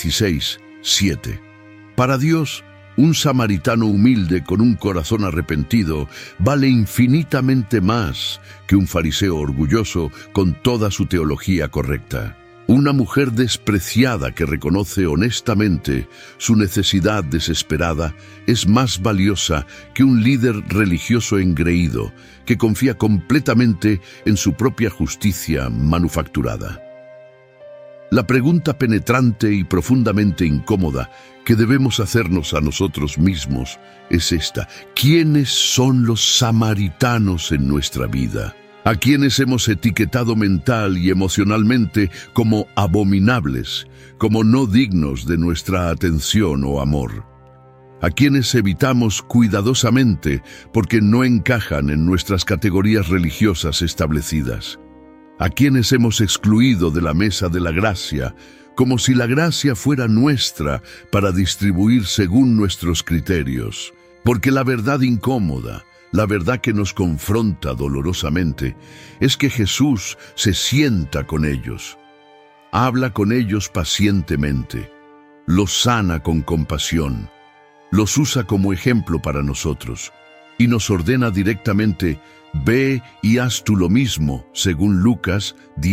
16:7. Para Dios, un samaritano humilde con un corazón arrepentido vale infinitamente más que un fariseo orgulloso con toda su teología correcta. Una mujer despreciada que reconoce honestamente su necesidad desesperada es más valiosa que un líder religioso engreído que confía completamente en su propia justicia manufacturada. La pregunta penetrante y profundamente incómoda que debemos hacernos a nosotros mismos es esta: ¿quiénes son los samaritanos en nuestra vida? ¿A quienes hemos etiquetado mental y emocionalmente como abominables, como no dignos de nuestra atención o amor? ¿A quienes evitamos cuidadosamente porque no encajan en nuestras categorías religiosas establecidas? ¿A quienes hemos excluido de la mesa de la gracia, como si la gracia fuera nuestra para distribuir según nuestros criterios? Porque la verdad incómoda, la verdad que nos confronta dolorosamente, es que Jesús se sienta con ellos, habla con ellos pacientemente, los sana con compasión, los usa como ejemplo para nosotros y nos ordena directamente: ve y haz tú lo mismo, según Lucas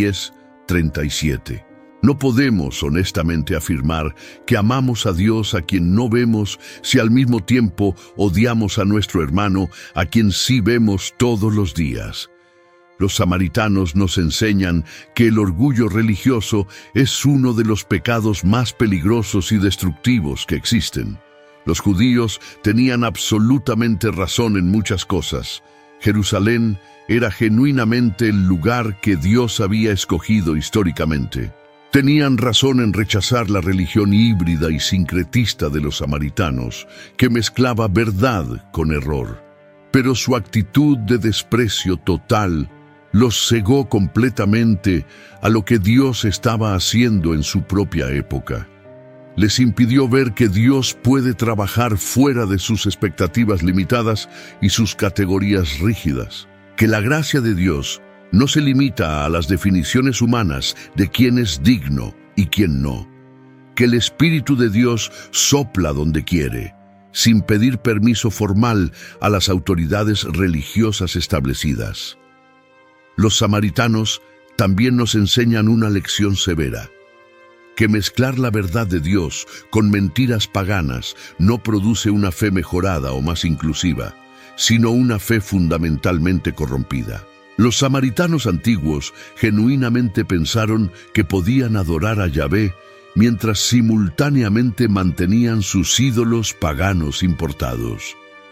10:37. No podemos honestamente afirmar que amamos a Dios a quien no vemos si al mismo tiempo odiamos a nuestro hermano a quien sí vemos todos los días. Los samaritanos nos enseñan que el orgullo religioso es uno de los pecados más peligrosos y destructivos que existen. Los judíos tenían absolutamente razón en muchas cosas. Jerusalén era genuinamente el lugar que Dios había escogido históricamente. Tenían razón en rechazar la religión híbrida y sincretista de los samaritanos, que mezclaba verdad con error. Pero su actitud de desprecio total los cegó completamente a lo que Dios estaba haciendo en su propia época. Les impidió ver que Dios puede trabajar fuera de sus expectativas limitadas y sus categorías rígidas. Que la gracia de Dios no se limita a las definiciones humanas de quién es digno y quién no. Que el Espíritu de Dios sopla donde quiere, sin pedir permiso formal a las autoridades religiosas establecidas. Los samaritanos también nos enseñan una lección severa: que mezclar la verdad de Dios con mentiras paganas no produce una fe mejorada o más inclusiva, sino una fe fundamentalmente corrompida. Los samaritanos antiguos genuinamente pensaron que podían adorar a Yahvé mientras simultáneamente mantenían sus ídolos paganos importados.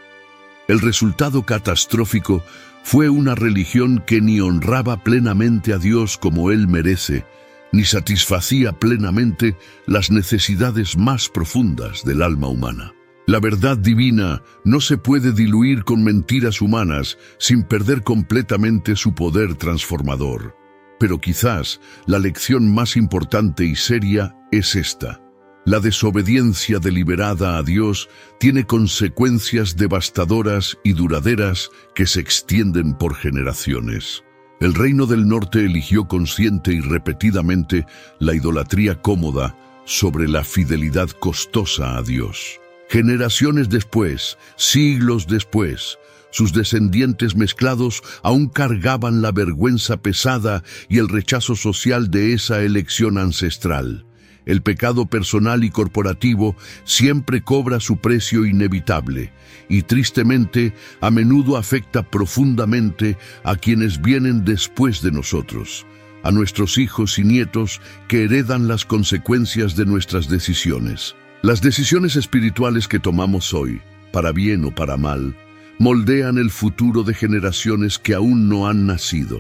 El resultado catastrófico fue una religión que ni honraba plenamente a Dios como Él merece, ni satisfacía plenamente las necesidades más profundas del alma humana. La verdad divina no se puede diluir con mentiras humanas sin perder completamente su poder transformador. Pero quizás la lección más importante y seria es esta: la desobediencia deliberada a Dios tiene consecuencias devastadoras y duraderas que se extienden por generaciones. El reino del norte eligió consciente y repetidamente la idolatría cómoda sobre la fidelidad costosa a Dios. Generaciones después, siglos después, sus descendientes mezclados aún cargaban la vergüenza pesada y el rechazo social de esa elección ancestral. El pecado personal y corporativo siempre cobra su precio inevitable y tristemente a menudo afecta profundamente a quienes vienen después de nosotros, a nuestros hijos y nietos que heredan las consecuencias de nuestras decisiones. Las decisiones espirituales que tomamos hoy, para bien o para mal, moldean el futuro de generaciones que aún no han nacido.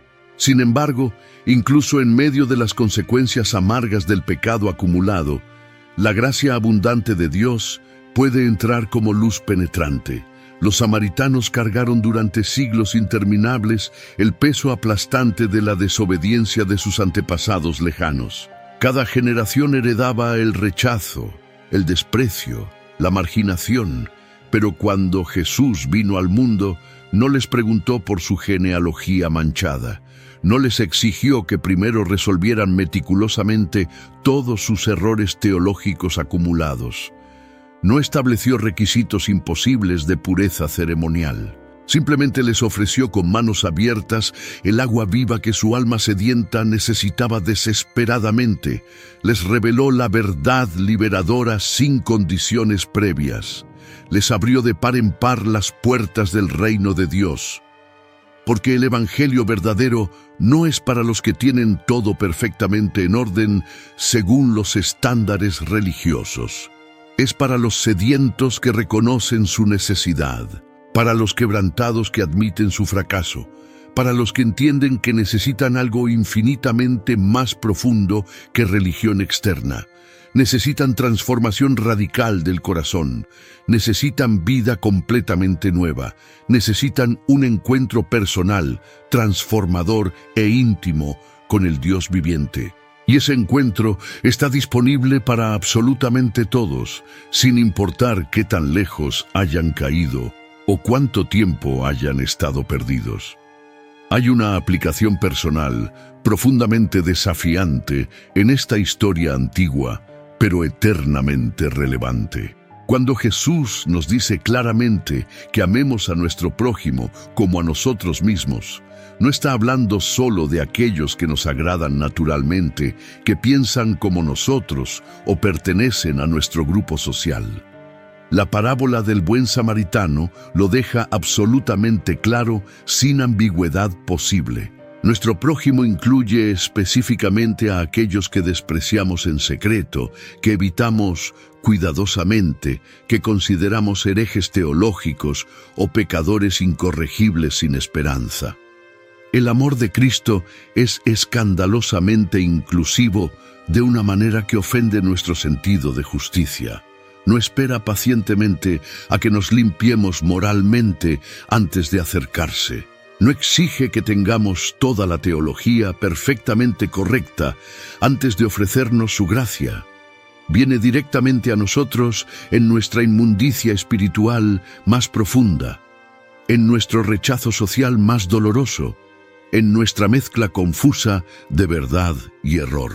Sin embargo, incluso en medio de las consecuencias amargas del pecado acumulado, la gracia abundante de Dios puede entrar como luz penetrante. Los samaritanos cargaron durante siglos interminables el peso aplastante de la desobediencia de sus antepasados lejanos. Cada generación heredaba el rechazo, el desprecio, la marginación, pero cuando Jesús vino al mundo, no les preguntó por su genealogía manchada. No les exigió que primero resolvieran meticulosamente todos sus errores teológicos acumulados. No estableció requisitos imposibles de pureza ceremonial. Simplemente les ofreció con manos abiertas el agua viva que su alma sedienta necesitaba desesperadamente. Les reveló la verdad liberadora sin condiciones previas. Les abrió de par en par las puertas del reino de Dios. Porque el evangelio verdadero no es para los que tienen todo perfectamente en orden según los estándares religiosos. Es para los sedientos que reconocen su necesidad, para los quebrantados que admiten su fracaso, para los que entienden que necesitan algo infinitamente más profundo que religión externa. Necesitan transformación radical del corazón, necesitan vida completamente nueva, necesitan un encuentro personal, transformador e íntimo con el Dios viviente. Y ese encuentro está disponible para absolutamente todos, sin importar qué tan lejos hayan caído o cuánto tiempo hayan estado perdidos. Hay una aplicación personal profundamente desafiante en esta historia antigua, pero eternamente relevante. Cuando Jesús nos dice claramente que amemos a nuestro prójimo como a nosotros mismos, no está hablando solo de aquellos que nos agradan naturalmente, que piensan como nosotros o pertenecen a nuestro grupo social. La parábola del buen samaritano lo deja absolutamente claro, sin ambigüedad posible. Nuestro prójimo incluye específicamente a aquellos que despreciamos en secreto, que evitamos cuidadosamente, que consideramos herejes teológicos o pecadores incorregibles sin esperanza. El amor de Cristo es escandalosamente inclusivo de una manera que ofende nuestro sentido de justicia. No espera pacientemente a que nos limpiemos moralmente antes de acercarse. No exige que tengamos toda la teología perfectamente correcta antes de ofrecernos su gracia. Viene directamente a nosotros en nuestra inmundicia espiritual más profunda, en nuestro rechazo social más doloroso, en nuestra mezcla confusa de verdad y error.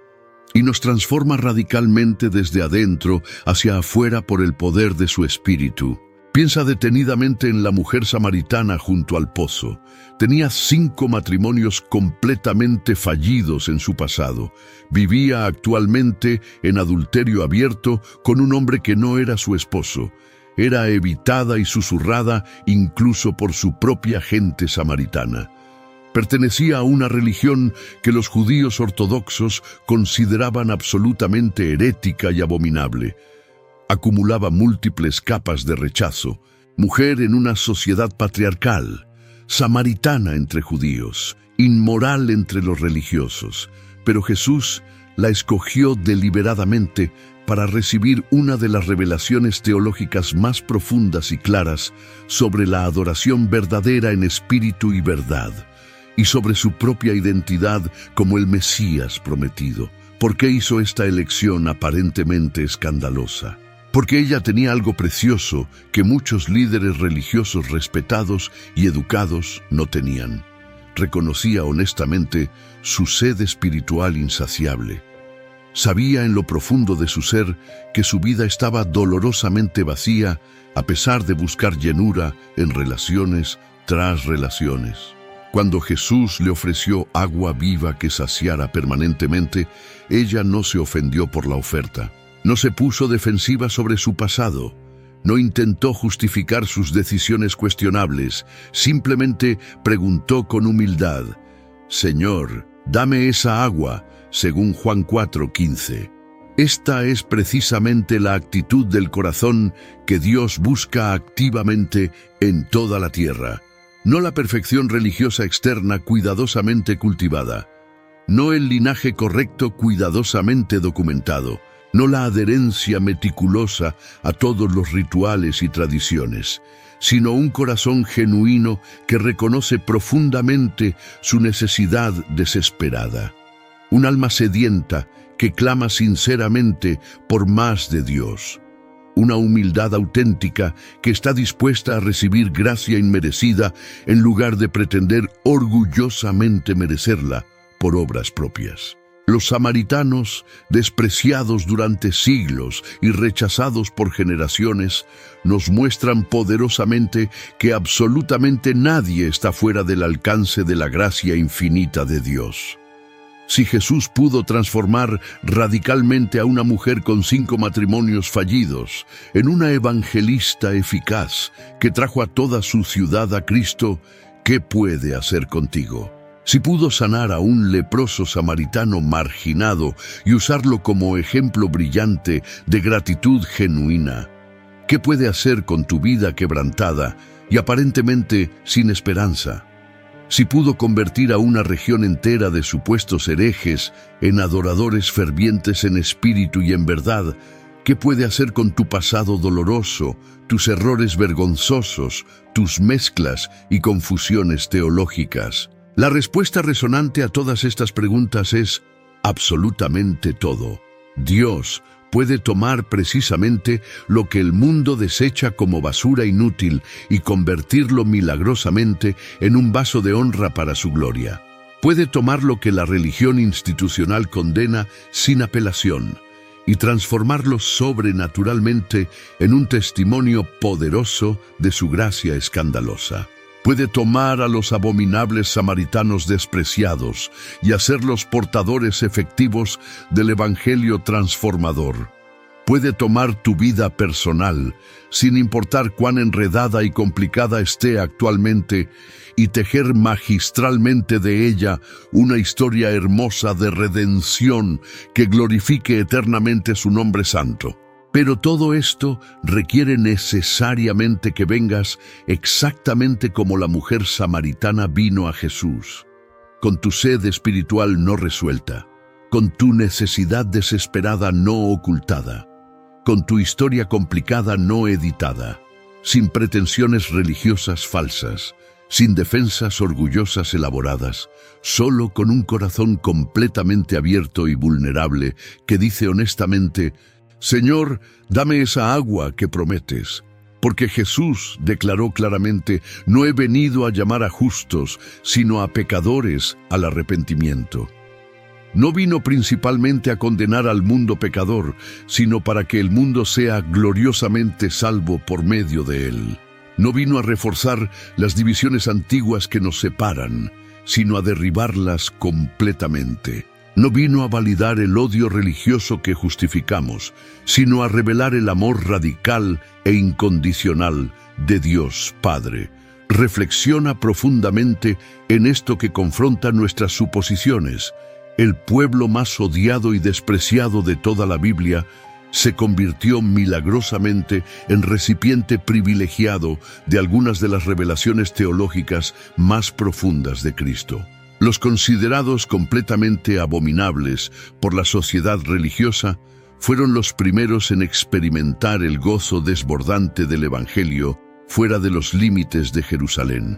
Y nos transforma radicalmente desde adentro hacia afuera por el poder de su espíritu. Piensa detenidamente en la mujer samaritana junto al pozo. Tenía 5 matrimonios completamente fallidos en su pasado. Vivía actualmente en adulterio abierto con un hombre que no era su esposo. Era evitada y susurrada incluso por su propia gente samaritana. Pertenecía a una religión que los judíos ortodoxos consideraban absolutamente herética y abominable. Acumulaba múltiples capas de rechazo, mujer en una sociedad patriarcal, samaritana entre judíos, inmoral entre los religiosos. Pero Jesús la escogió deliberadamente para recibir una de las revelaciones teológicas más profundas y claras sobre la adoración verdadera en espíritu y verdad, y sobre su propia identidad como el Mesías prometido. ¿Por qué hizo esta elección aparentemente escandalosa? Porque ella tenía algo precioso que muchos líderes religiosos respetados y educados no tenían. reconocía honestamente su sed espiritual insaciable. Sabía en lo profundo de su ser que su vida estaba dolorosamente vacía a pesar de buscar llenura en relaciones tras relaciones. Cuando Jesús le ofreció agua viva que saciara permanentemente, ella no se ofendió por la oferta. No se puso defensiva sobre su pasado. No intentó justificar sus decisiones cuestionables. Simplemente preguntó con humildad: «Señor, dame esa agua», según Juan 4:15. Esta es precisamente la actitud del corazón que Dios busca activamente en toda la tierra. No la perfección religiosa externa cuidadosamente cultivada. No el linaje correcto cuidadosamente documentado. No la adherencia meticulosa a todos los rituales y tradiciones, sino un corazón genuino que reconoce profundamente su necesidad desesperada. Un alma sedienta que clama sinceramente por más de Dios. Una humildad auténtica que está dispuesta a recibir gracia inmerecida en lugar de pretender orgullosamente merecerla por obras propias. Los samaritanos, despreciados durante siglos y rechazados por generaciones, nos muestran poderosamente que absolutamente nadie está fuera del alcance de la gracia infinita de Dios. Si Jesús pudo transformar radicalmente a una mujer con 5 matrimonios fallidos en una evangelista eficaz que trajo a toda su ciudad a Cristo, ¿qué puede hacer contigo? Si pudo sanar a un leproso samaritano marginado y usarlo como ejemplo brillante de gratitud genuina, ¿qué puede hacer con tu vida quebrantada y aparentemente sin esperanza? Si pudo convertir a una región entera de supuestos herejes en adoradores fervientes en espíritu y en verdad, ¿qué puede hacer con tu pasado doloroso, tus errores vergonzosos, tus mezclas y confusiones teológicas? La respuesta resonante a todas estas preguntas es absolutamente todo. Dios puede tomar precisamente lo que el mundo desecha como basura inútil y convertirlo milagrosamente en un vaso de honra para su gloria. Puede tomar lo que la religión institucional condena sin apelación y transformarlo sobrenaturalmente en un testimonio poderoso de su gracia escandalosa. Puede tomar a los abominables samaritanos despreciados y hacerlos portadores efectivos del evangelio transformador. Puede tomar tu vida personal, sin importar cuán enredada y complicada esté actualmente, y tejer magistralmente de ella una historia hermosa de redención que glorifique eternamente su nombre santo. Pero todo esto requiere necesariamente que vengas exactamente como la mujer samaritana vino a Jesús, con tu sed espiritual no resuelta, con tu necesidad desesperada no ocultada, con tu historia complicada no editada, sin pretensiones religiosas falsas, sin defensas orgullosas elaboradas, solo con un corazón completamente abierto y vulnerable que dice honestamente: «Señor, dame esa agua que prometes», porque Jesús declaró claramente: «No he venido a llamar a justos, sino a pecadores al arrepentimiento». No vino principalmente a condenar al mundo pecador, sino para que el mundo sea gloriosamente salvo por medio de él. No vino a reforzar las divisiones antiguas que nos separan, sino a derribarlas completamente. No vino a validar el odio religioso que justificamos, sino a revelar el amor radical e incondicional de Dios Padre. Reflexiona profundamente en esto que confronta nuestras suposiciones. El pueblo más odiado y despreciado de toda la Biblia se convirtió milagrosamente en recipiente privilegiado de algunas de las revelaciones teológicas más profundas de Cristo. Los considerados completamente abominables por la sociedad religiosa fueron los primeros en experimentar el gozo desbordante del Evangelio fuera de los límites de Jerusalén.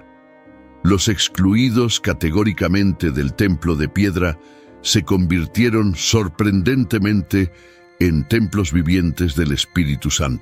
Los excluidos categóricamente del templo de piedra se convirtieron sorprendentemente en templos vivientes del Espíritu Santo.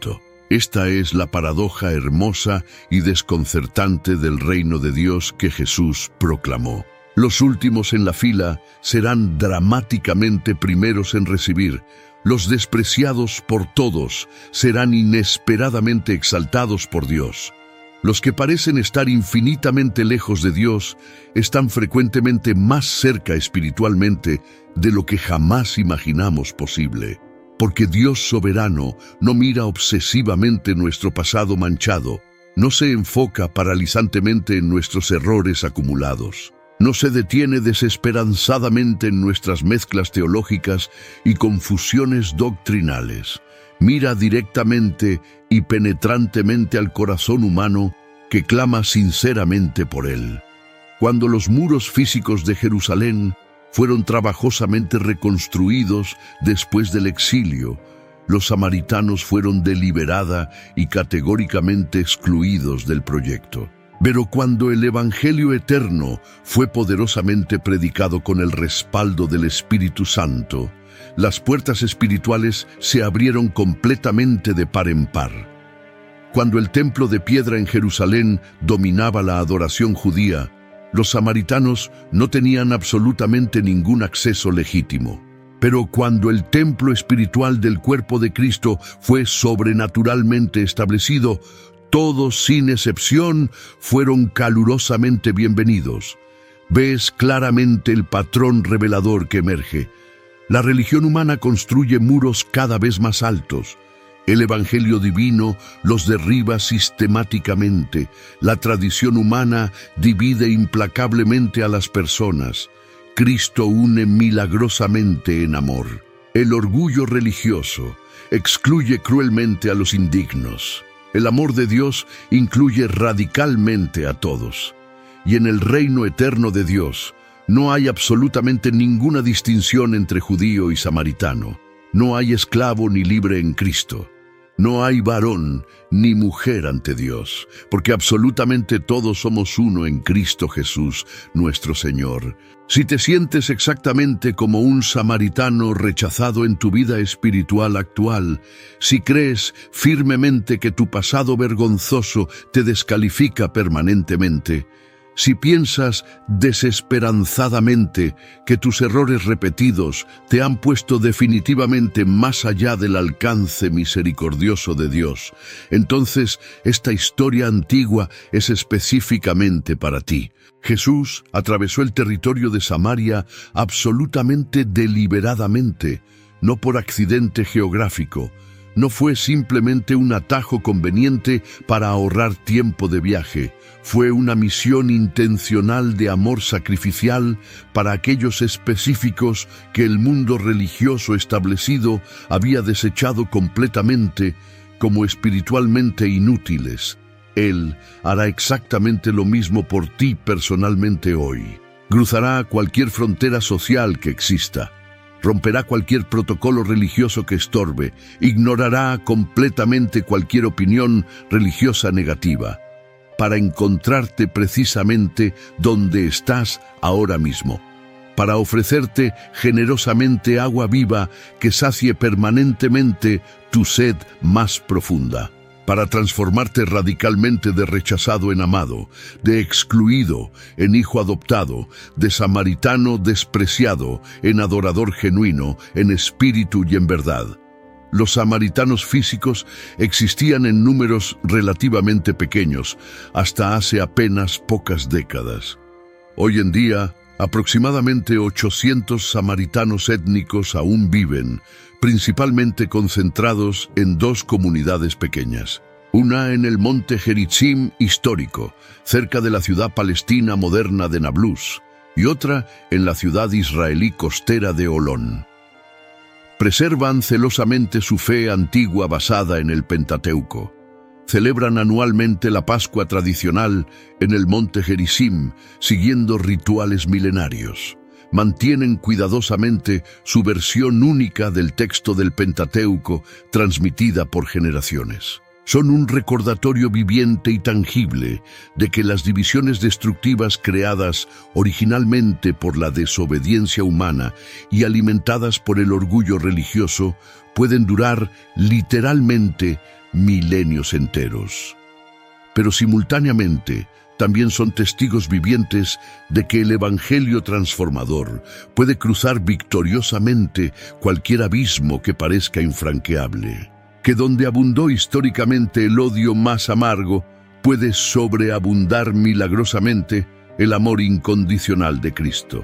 Esta es la paradoja hermosa y desconcertante del reino de Dios que Jesús proclamó. Los últimos en la fila serán dramáticamente primeros en recibir. Los despreciados por todos serán inesperadamente exaltados por Dios. Los que parecen estar infinitamente lejos de Dios están frecuentemente más cerca espiritualmente de lo que jamás imaginamos posible. Porque Dios soberano no mira obsesivamente nuestro pasado manchado, no se enfoca paralizantemente en nuestros errores acumulados, no se detiene desesperanzadamente en nuestras mezclas teológicas y confusiones doctrinales. Mira directamente y penetrantemente al corazón humano que clama sinceramente por él. Cuando los muros físicos de Jerusalén fueron trabajosamente reconstruidos después del exilio, los samaritanos fueron deliberada y categóricamente excluidos del proyecto. Pero cuando el Evangelio eterno fue poderosamente predicado con el respaldo del Espíritu Santo, las puertas espirituales se abrieron completamente de par en par. Cuando el templo de piedra en Jerusalén dominaba la adoración judía, los samaritanos no tenían absolutamente ningún acceso legítimo. Pero cuando el templo espiritual del cuerpo de Cristo fue sobrenaturalmente establecido, todos sin excepción fueron calurosamente bienvenidos. Ves claramente el patrón revelador que emerge. La religión humana construye muros cada vez más altos. El Evangelio divino los derriba sistemáticamente. La tradición humana divide implacablemente a las personas. Cristo une milagrosamente en amor. El orgullo religioso excluye cruelmente a los indignos. El amor de Dios incluye radicalmente a todos. Y en el reino eterno de Dios no hay absolutamente ninguna distinción entre judío y samaritano. No hay esclavo ni libre en Cristo. No hay varón ni mujer ante Dios, porque absolutamente todos somos uno en Cristo Jesús, nuestro Señor. Si te sientes exactamente como un samaritano rechazado en tu vida espiritual actual, si crees firmemente que tu pasado vergonzoso te descalifica permanentemente, si piensas desesperanzadamente que tus errores repetidos te han puesto definitivamente más allá del alcance misericordioso de Dios, entonces esta historia antigua es específicamente para ti. Jesús atravesó el territorio de Samaria absolutamente deliberadamente, no por accidente geográfico. No fue simplemente un atajo conveniente para ahorrar tiempo de viaje. Fue una misión intencional de amor sacrificial para aquellos específicos que el mundo religioso establecido había desechado completamente como espiritualmente inútiles. Él hará exactamente lo mismo por ti personalmente hoy. Cruzará cualquier frontera social que exista. Romperá cualquier protocolo religioso que estorbe, ignorará completamente cualquier opinión religiosa negativa, para encontrarte precisamente donde estás ahora mismo, para ofrecerte generosamente agua viva que sacie permanentemente tu sed más profunda, para transformarte radicalmente de rechazado en amado, de excluido en hijo adoptado, de samaritano despreciado en adorador genuino, en espíritu y en verdad. Los samaritanos físicos existían en números relativamente pequeños, hasta hace apenas pocas décadas. Hoy en día, aproximadamente 800 samaritanos étnicos aún viven, principalmente concentrados en dos comunidades pequeñas. Una en el monte Gerizim histórico, cerca de la ciudad palestina moderna de Nablus, y otra en la ciudad israelí costera de Olón. Preservan celosamente su fe antigua basada en el Pentateuco. Celebran anualmente la Pascua tradicional en el monte Gerizim, siguiendo rituales milenarios. Mantienen cuidadosamente su versión única del texto del Pentateuco, transmitida por generaciones. Son un recordatorio viviente y tangible de que las divisiones destructivas creadas originalmente por la desobediencia humana y alimentadas por el orgullo religioso pueden durar literalmente milenios enteros. Pero simultáneamente, también son testigos vivientes de que el Evangelio transformador puede cruzar victoriosamente cualquier abismo que parezca infranqueable, que donde abundó históricamente el odio más amargo, puede sobreabundar milagrosamente el amor incondicional de Cristo.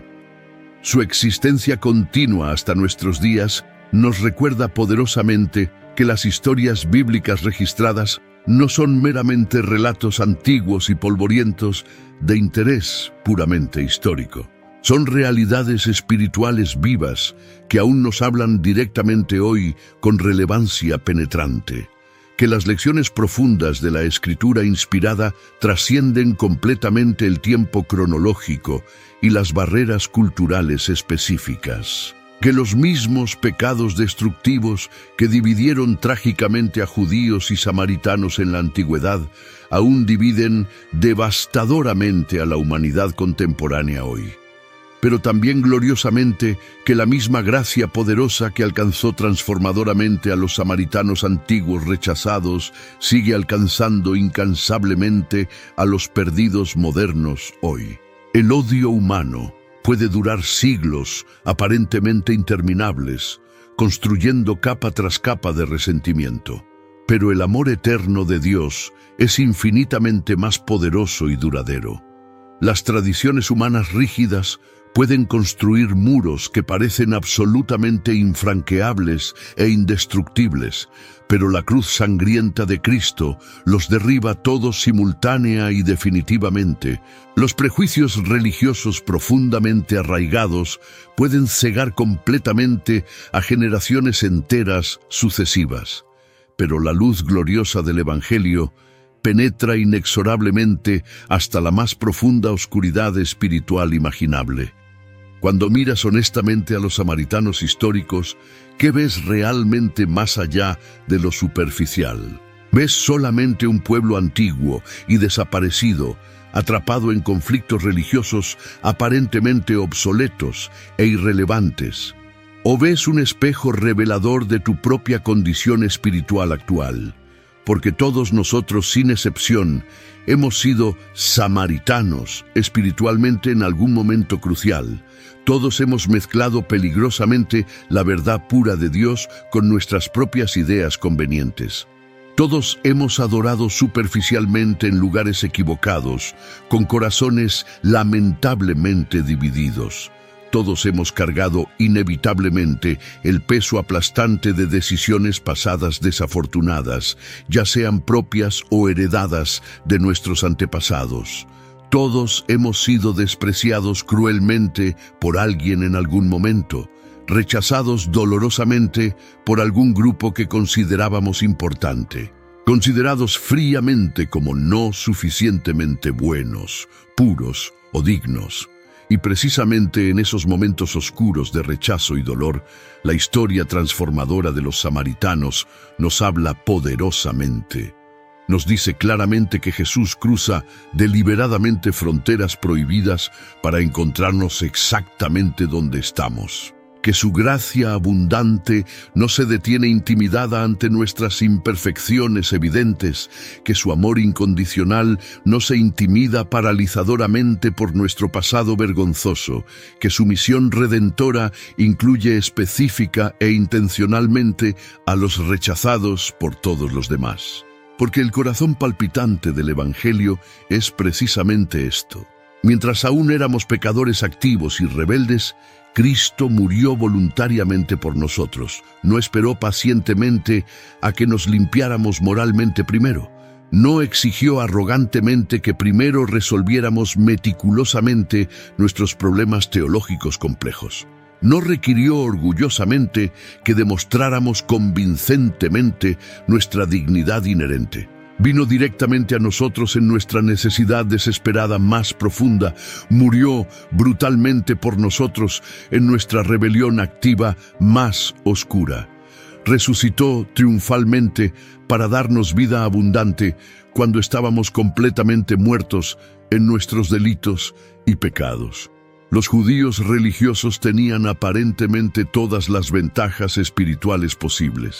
Su existencia continua hasta nuestros días nos recuerda poderosamente que las historias bíblicas registradas no son meramente relatos antiguos y polvorientos de interés puramente histórico. Son realidades espirituales vivas que aún nos hablan directamente hoy con relevancia penetrante, que las lecciones profundas de la Escritura inspirada trascienden completamente el tiempo cronológico y las barreras culturales específicas, que los mismos pecados destructivos que dividieron trágicamente a judíos y samaritanos en la antigüedad aún dividen devastadoramente a la humanidad contemporánea hoy. Pero también gloriosamente que la misma gracia poderosa que alcanzó transformadoramente a los samaritanos antiguos rechazados sigue alcanzando incansablemente a los perdidos modernos hoy. El odio humano puede durar siglos aparentemente interminables, construyendo capa tras capa de resentimiento. Pero el amor eterno de Dios es infinitamente más poderoso y duradero. Las tradiciones humanas rígidas pueden construir muros que parecen absolutamente infranqueables e indestructibles, pero la cruz sangrienta de Cristo los derriba todos simultánea y definitivamente. Los prejuicios religiosos profundamente arraigados pueden cegar completamente a generaciones enteras sucesivas, pero la luz gloriosa del Evangelio penetra inexorablemente hasta la más profunda oscuridad espiritual imaginable. Cuando miras honestamente a los samaritanos históricos, ¿qué ves realmente más allá de lo superficial? ¿Ves solamente un pueblo antiguo y desaparecido, atrapado en conflictos religiosos aparentemente obsoletos e irrelevantes? ¿O ves un espejo revelador de tu propia condición espiritual actual? Porque todos nosotros, sin excepción, hemos sido samaritanos espiritualmente en algún momento crucial. Todos hemos mezclado peligrosamente la verdad pura de Dios con nuestras propias ideas convenientes. Todos hemos adorado superficialmente en lugares equivocados, con corazones lamentablemente divididos. Todos hemos cargado inevitablemente el peso aplastante de decisiones pasadas desafortunadas, ya sean propias o heredadas de nuestros antepasados. Todos hemos sido despreciados cruelmente por alguien en algún momento, rechazados dolorosamente por algún grupo que considerábamos importante, considerados fríamente como no suficientemente buenos, puros o dignos. Y precisamente en esos momentos oscuros de rechazo y dolor, la historia transformadora de los samaritanos nos habla poderosamente. Nos dice claramente que Jesús cruza deliberadamente fronteras prohibidas para encontrarnos exactamente donde estamos. Que su gracia abundante no se detiene intimidada ante nuestras imperfecciones evidentes, que su amor incondicional no se intimida paralizadoramente por nuestro pasado vergonzoso, que su misión redentora incluye específica e intencionalmente a los rechazados por todos los demás. Porque el corazón palpitante del Evangelio es precisamente esto. Mientras aún éramos pecadores activos y rebeldes, Cristo murió voluntariamente por nosotros. No esperó pacientemente a que nos limpiáramos moralmente primero. No exigió arrogantemente que primero resolviéramos meticulosamente nuestros problemas teológicos complejos. No requirió orgullosamente que demostráramos convincentemente nuestra dignidad inherente. Vino directamente a nosotros en nuestra necesidad desesperada más profunda, murió brutalmente por nosotros en nuestra rebelión activa más oscura. Resucitó triunfalmente para darnos vida abundante cuando estábamos completamente muertos en nuestros delitos y pecados. Los judíos religiosos tenían aparentemente todas las ventajas espirituales posibles.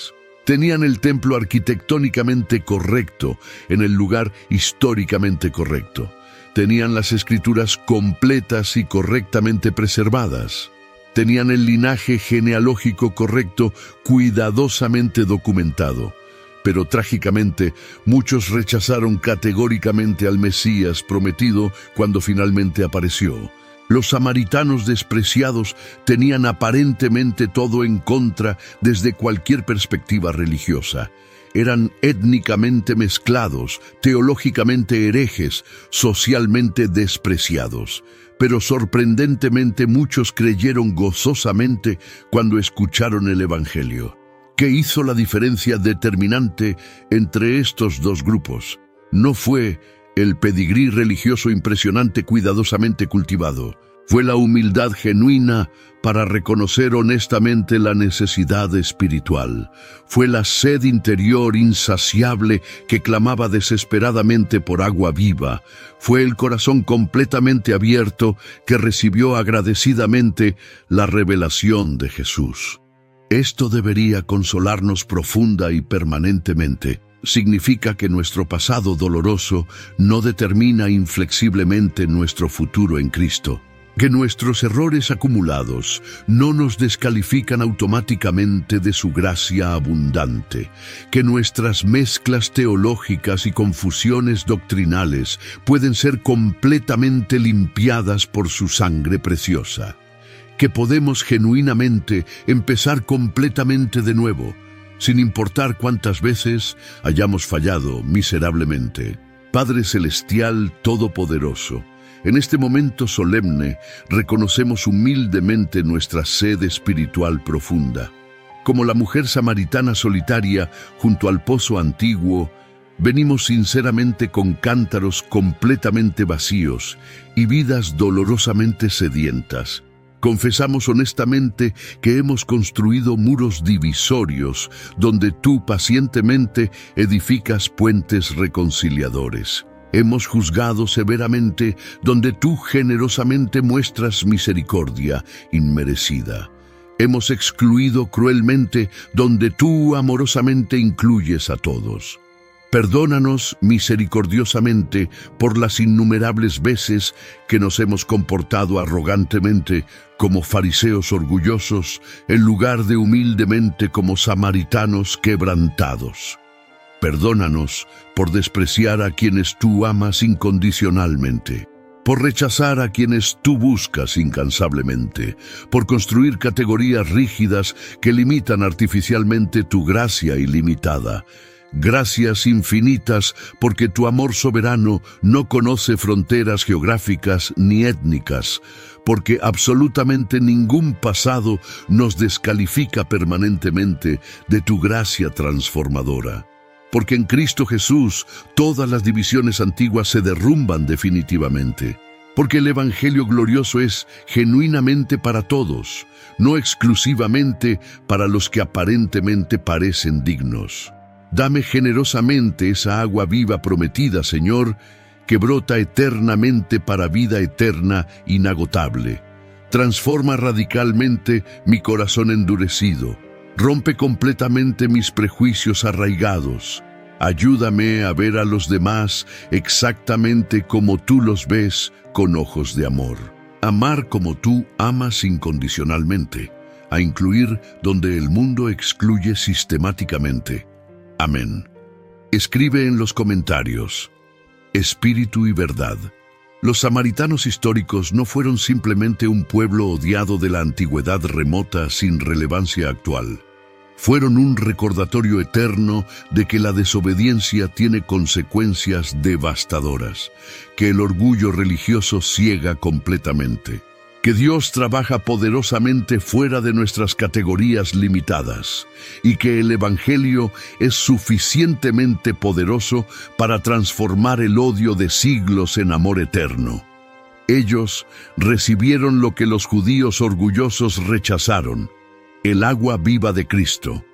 Tenían el templo arquitectónicamente correcto, en el lugar históricamente correcto. Tenían las escrituras completas y correctamente preservadas. Tenían el linaje genealógico correcto, cuidadosamente documentado. Pero trágicamente, muchos rechazaron categóricamente al Mesías prometido cuando finalmente apareció. Los samaritanos despreciados tenían aparentemente todo en contra desde cualquier perspectiva religiosa. Eran étnicamente mezclados, teológicamente herejes, socialmente despreciados. Pero sorprendentemente muchos creyeron gozosamente cuando escucharon el Evangelio. ¿Qué hizo la diferencia determinante entre estos dos grupos? No fue el pedigrí religioso impresionante cuidadosamente cultivado. Fue la humildad genuina para reconocer honestamente la necesidad espiritual. Fue la sed interior insaciable que clamaba desesperadamente por agua viva. Fue el corazón completamente abierto que recibió agradecidamente la revelación de Jesús. Esto debería consolarnos profunda y permanentemente. Significa que nuestro pasado doloroso no determina inflexiblemente nuestro futuro en Cristo. Que nuestros errores acumulados no nos descalifican automáticamente de su gracia abundante. Que nuestras mezclas teológicas y confusiones doctrinales pueden ser completamente limpiadas por su sangre preciosa. Que podemos genuinamente empezar completamente de nuevo, sin importar cuántas veces hayamos fallado miserablemente. Padre Celestial Todopoderoso, en este momento solemne reconocemos humildemente nuestra sed espiritual profunda. Como la mujer samaritana solitaria junto al pozo antiguo, venimos sinceramente con cántaros completamente vacíos y vidas dolorosamente sedientas. Confesamos honestamente que hemos construido muros divisorios donde tú pacientemente edificas puentes reconciliadores. Hemos juzgado severamente donde tú generosamente muestras misericordia inmerecida. Hemos excluido cruelmente donde tú amorosamente incluyes a todos. Perdónanos misericordiosamente por las innumerables veces que nos hemos comportado arrogantemente como fariseos orgullosos en lugar de humildemente como samaritanos quebrantados. Perdónanos por despreciar a quienes tú amas incondicionalmente, por rechazar a quienes tú buscas incansablemente, por construir categorías rígidas que limitan artificialmente tu gracia ilimitada. Gracias infinitas porque tu amor soberano no conoce fronteras geográficas ni étnicas, porque absolutamente ningún pasado nos descalifica permanentemente de tu gracia transformadora. Porque en Cristo Jesús todas las divisiones antiguas se derrumban definitivamente. Porque el Evangelio glorioso es genuinamente para todos, no exclusivamente para los que aparentemente parecen dignos. Dame generosamente esa agua viva prometida, Señor, que brota eternamente para vida eterna inagotable. Transforma radicalmente mi corazón endurecido. Rompe completamente mis prejuicios arraigados. Ayúdame a ver a los demás exactamente como tú los ves con ojos de amor. Amar como tú amas incondicionalmente, a incluir donde el mundo excluye sistemáticamente. Amén. Escribe en los comentarios: Espíritu y verdad. Los samaritanos históricos no fueron simplemente un pueblo odiado de la antigüedad remota sin relevancia actual. Fueron un recordatorio eterno de que la desobediencia tiene consecuencias devastadoras, que el orgullo religioso ciega completamente, que Dios trabaja poderosamente fuera de nuestras categorías limitadas y que el Evangelio es suficientemente poderoso para transformar el odio de siglos en amor eterno. Ellos recibieron lo que los judíos orgullosos rechazaron: el agua viva de Cristo.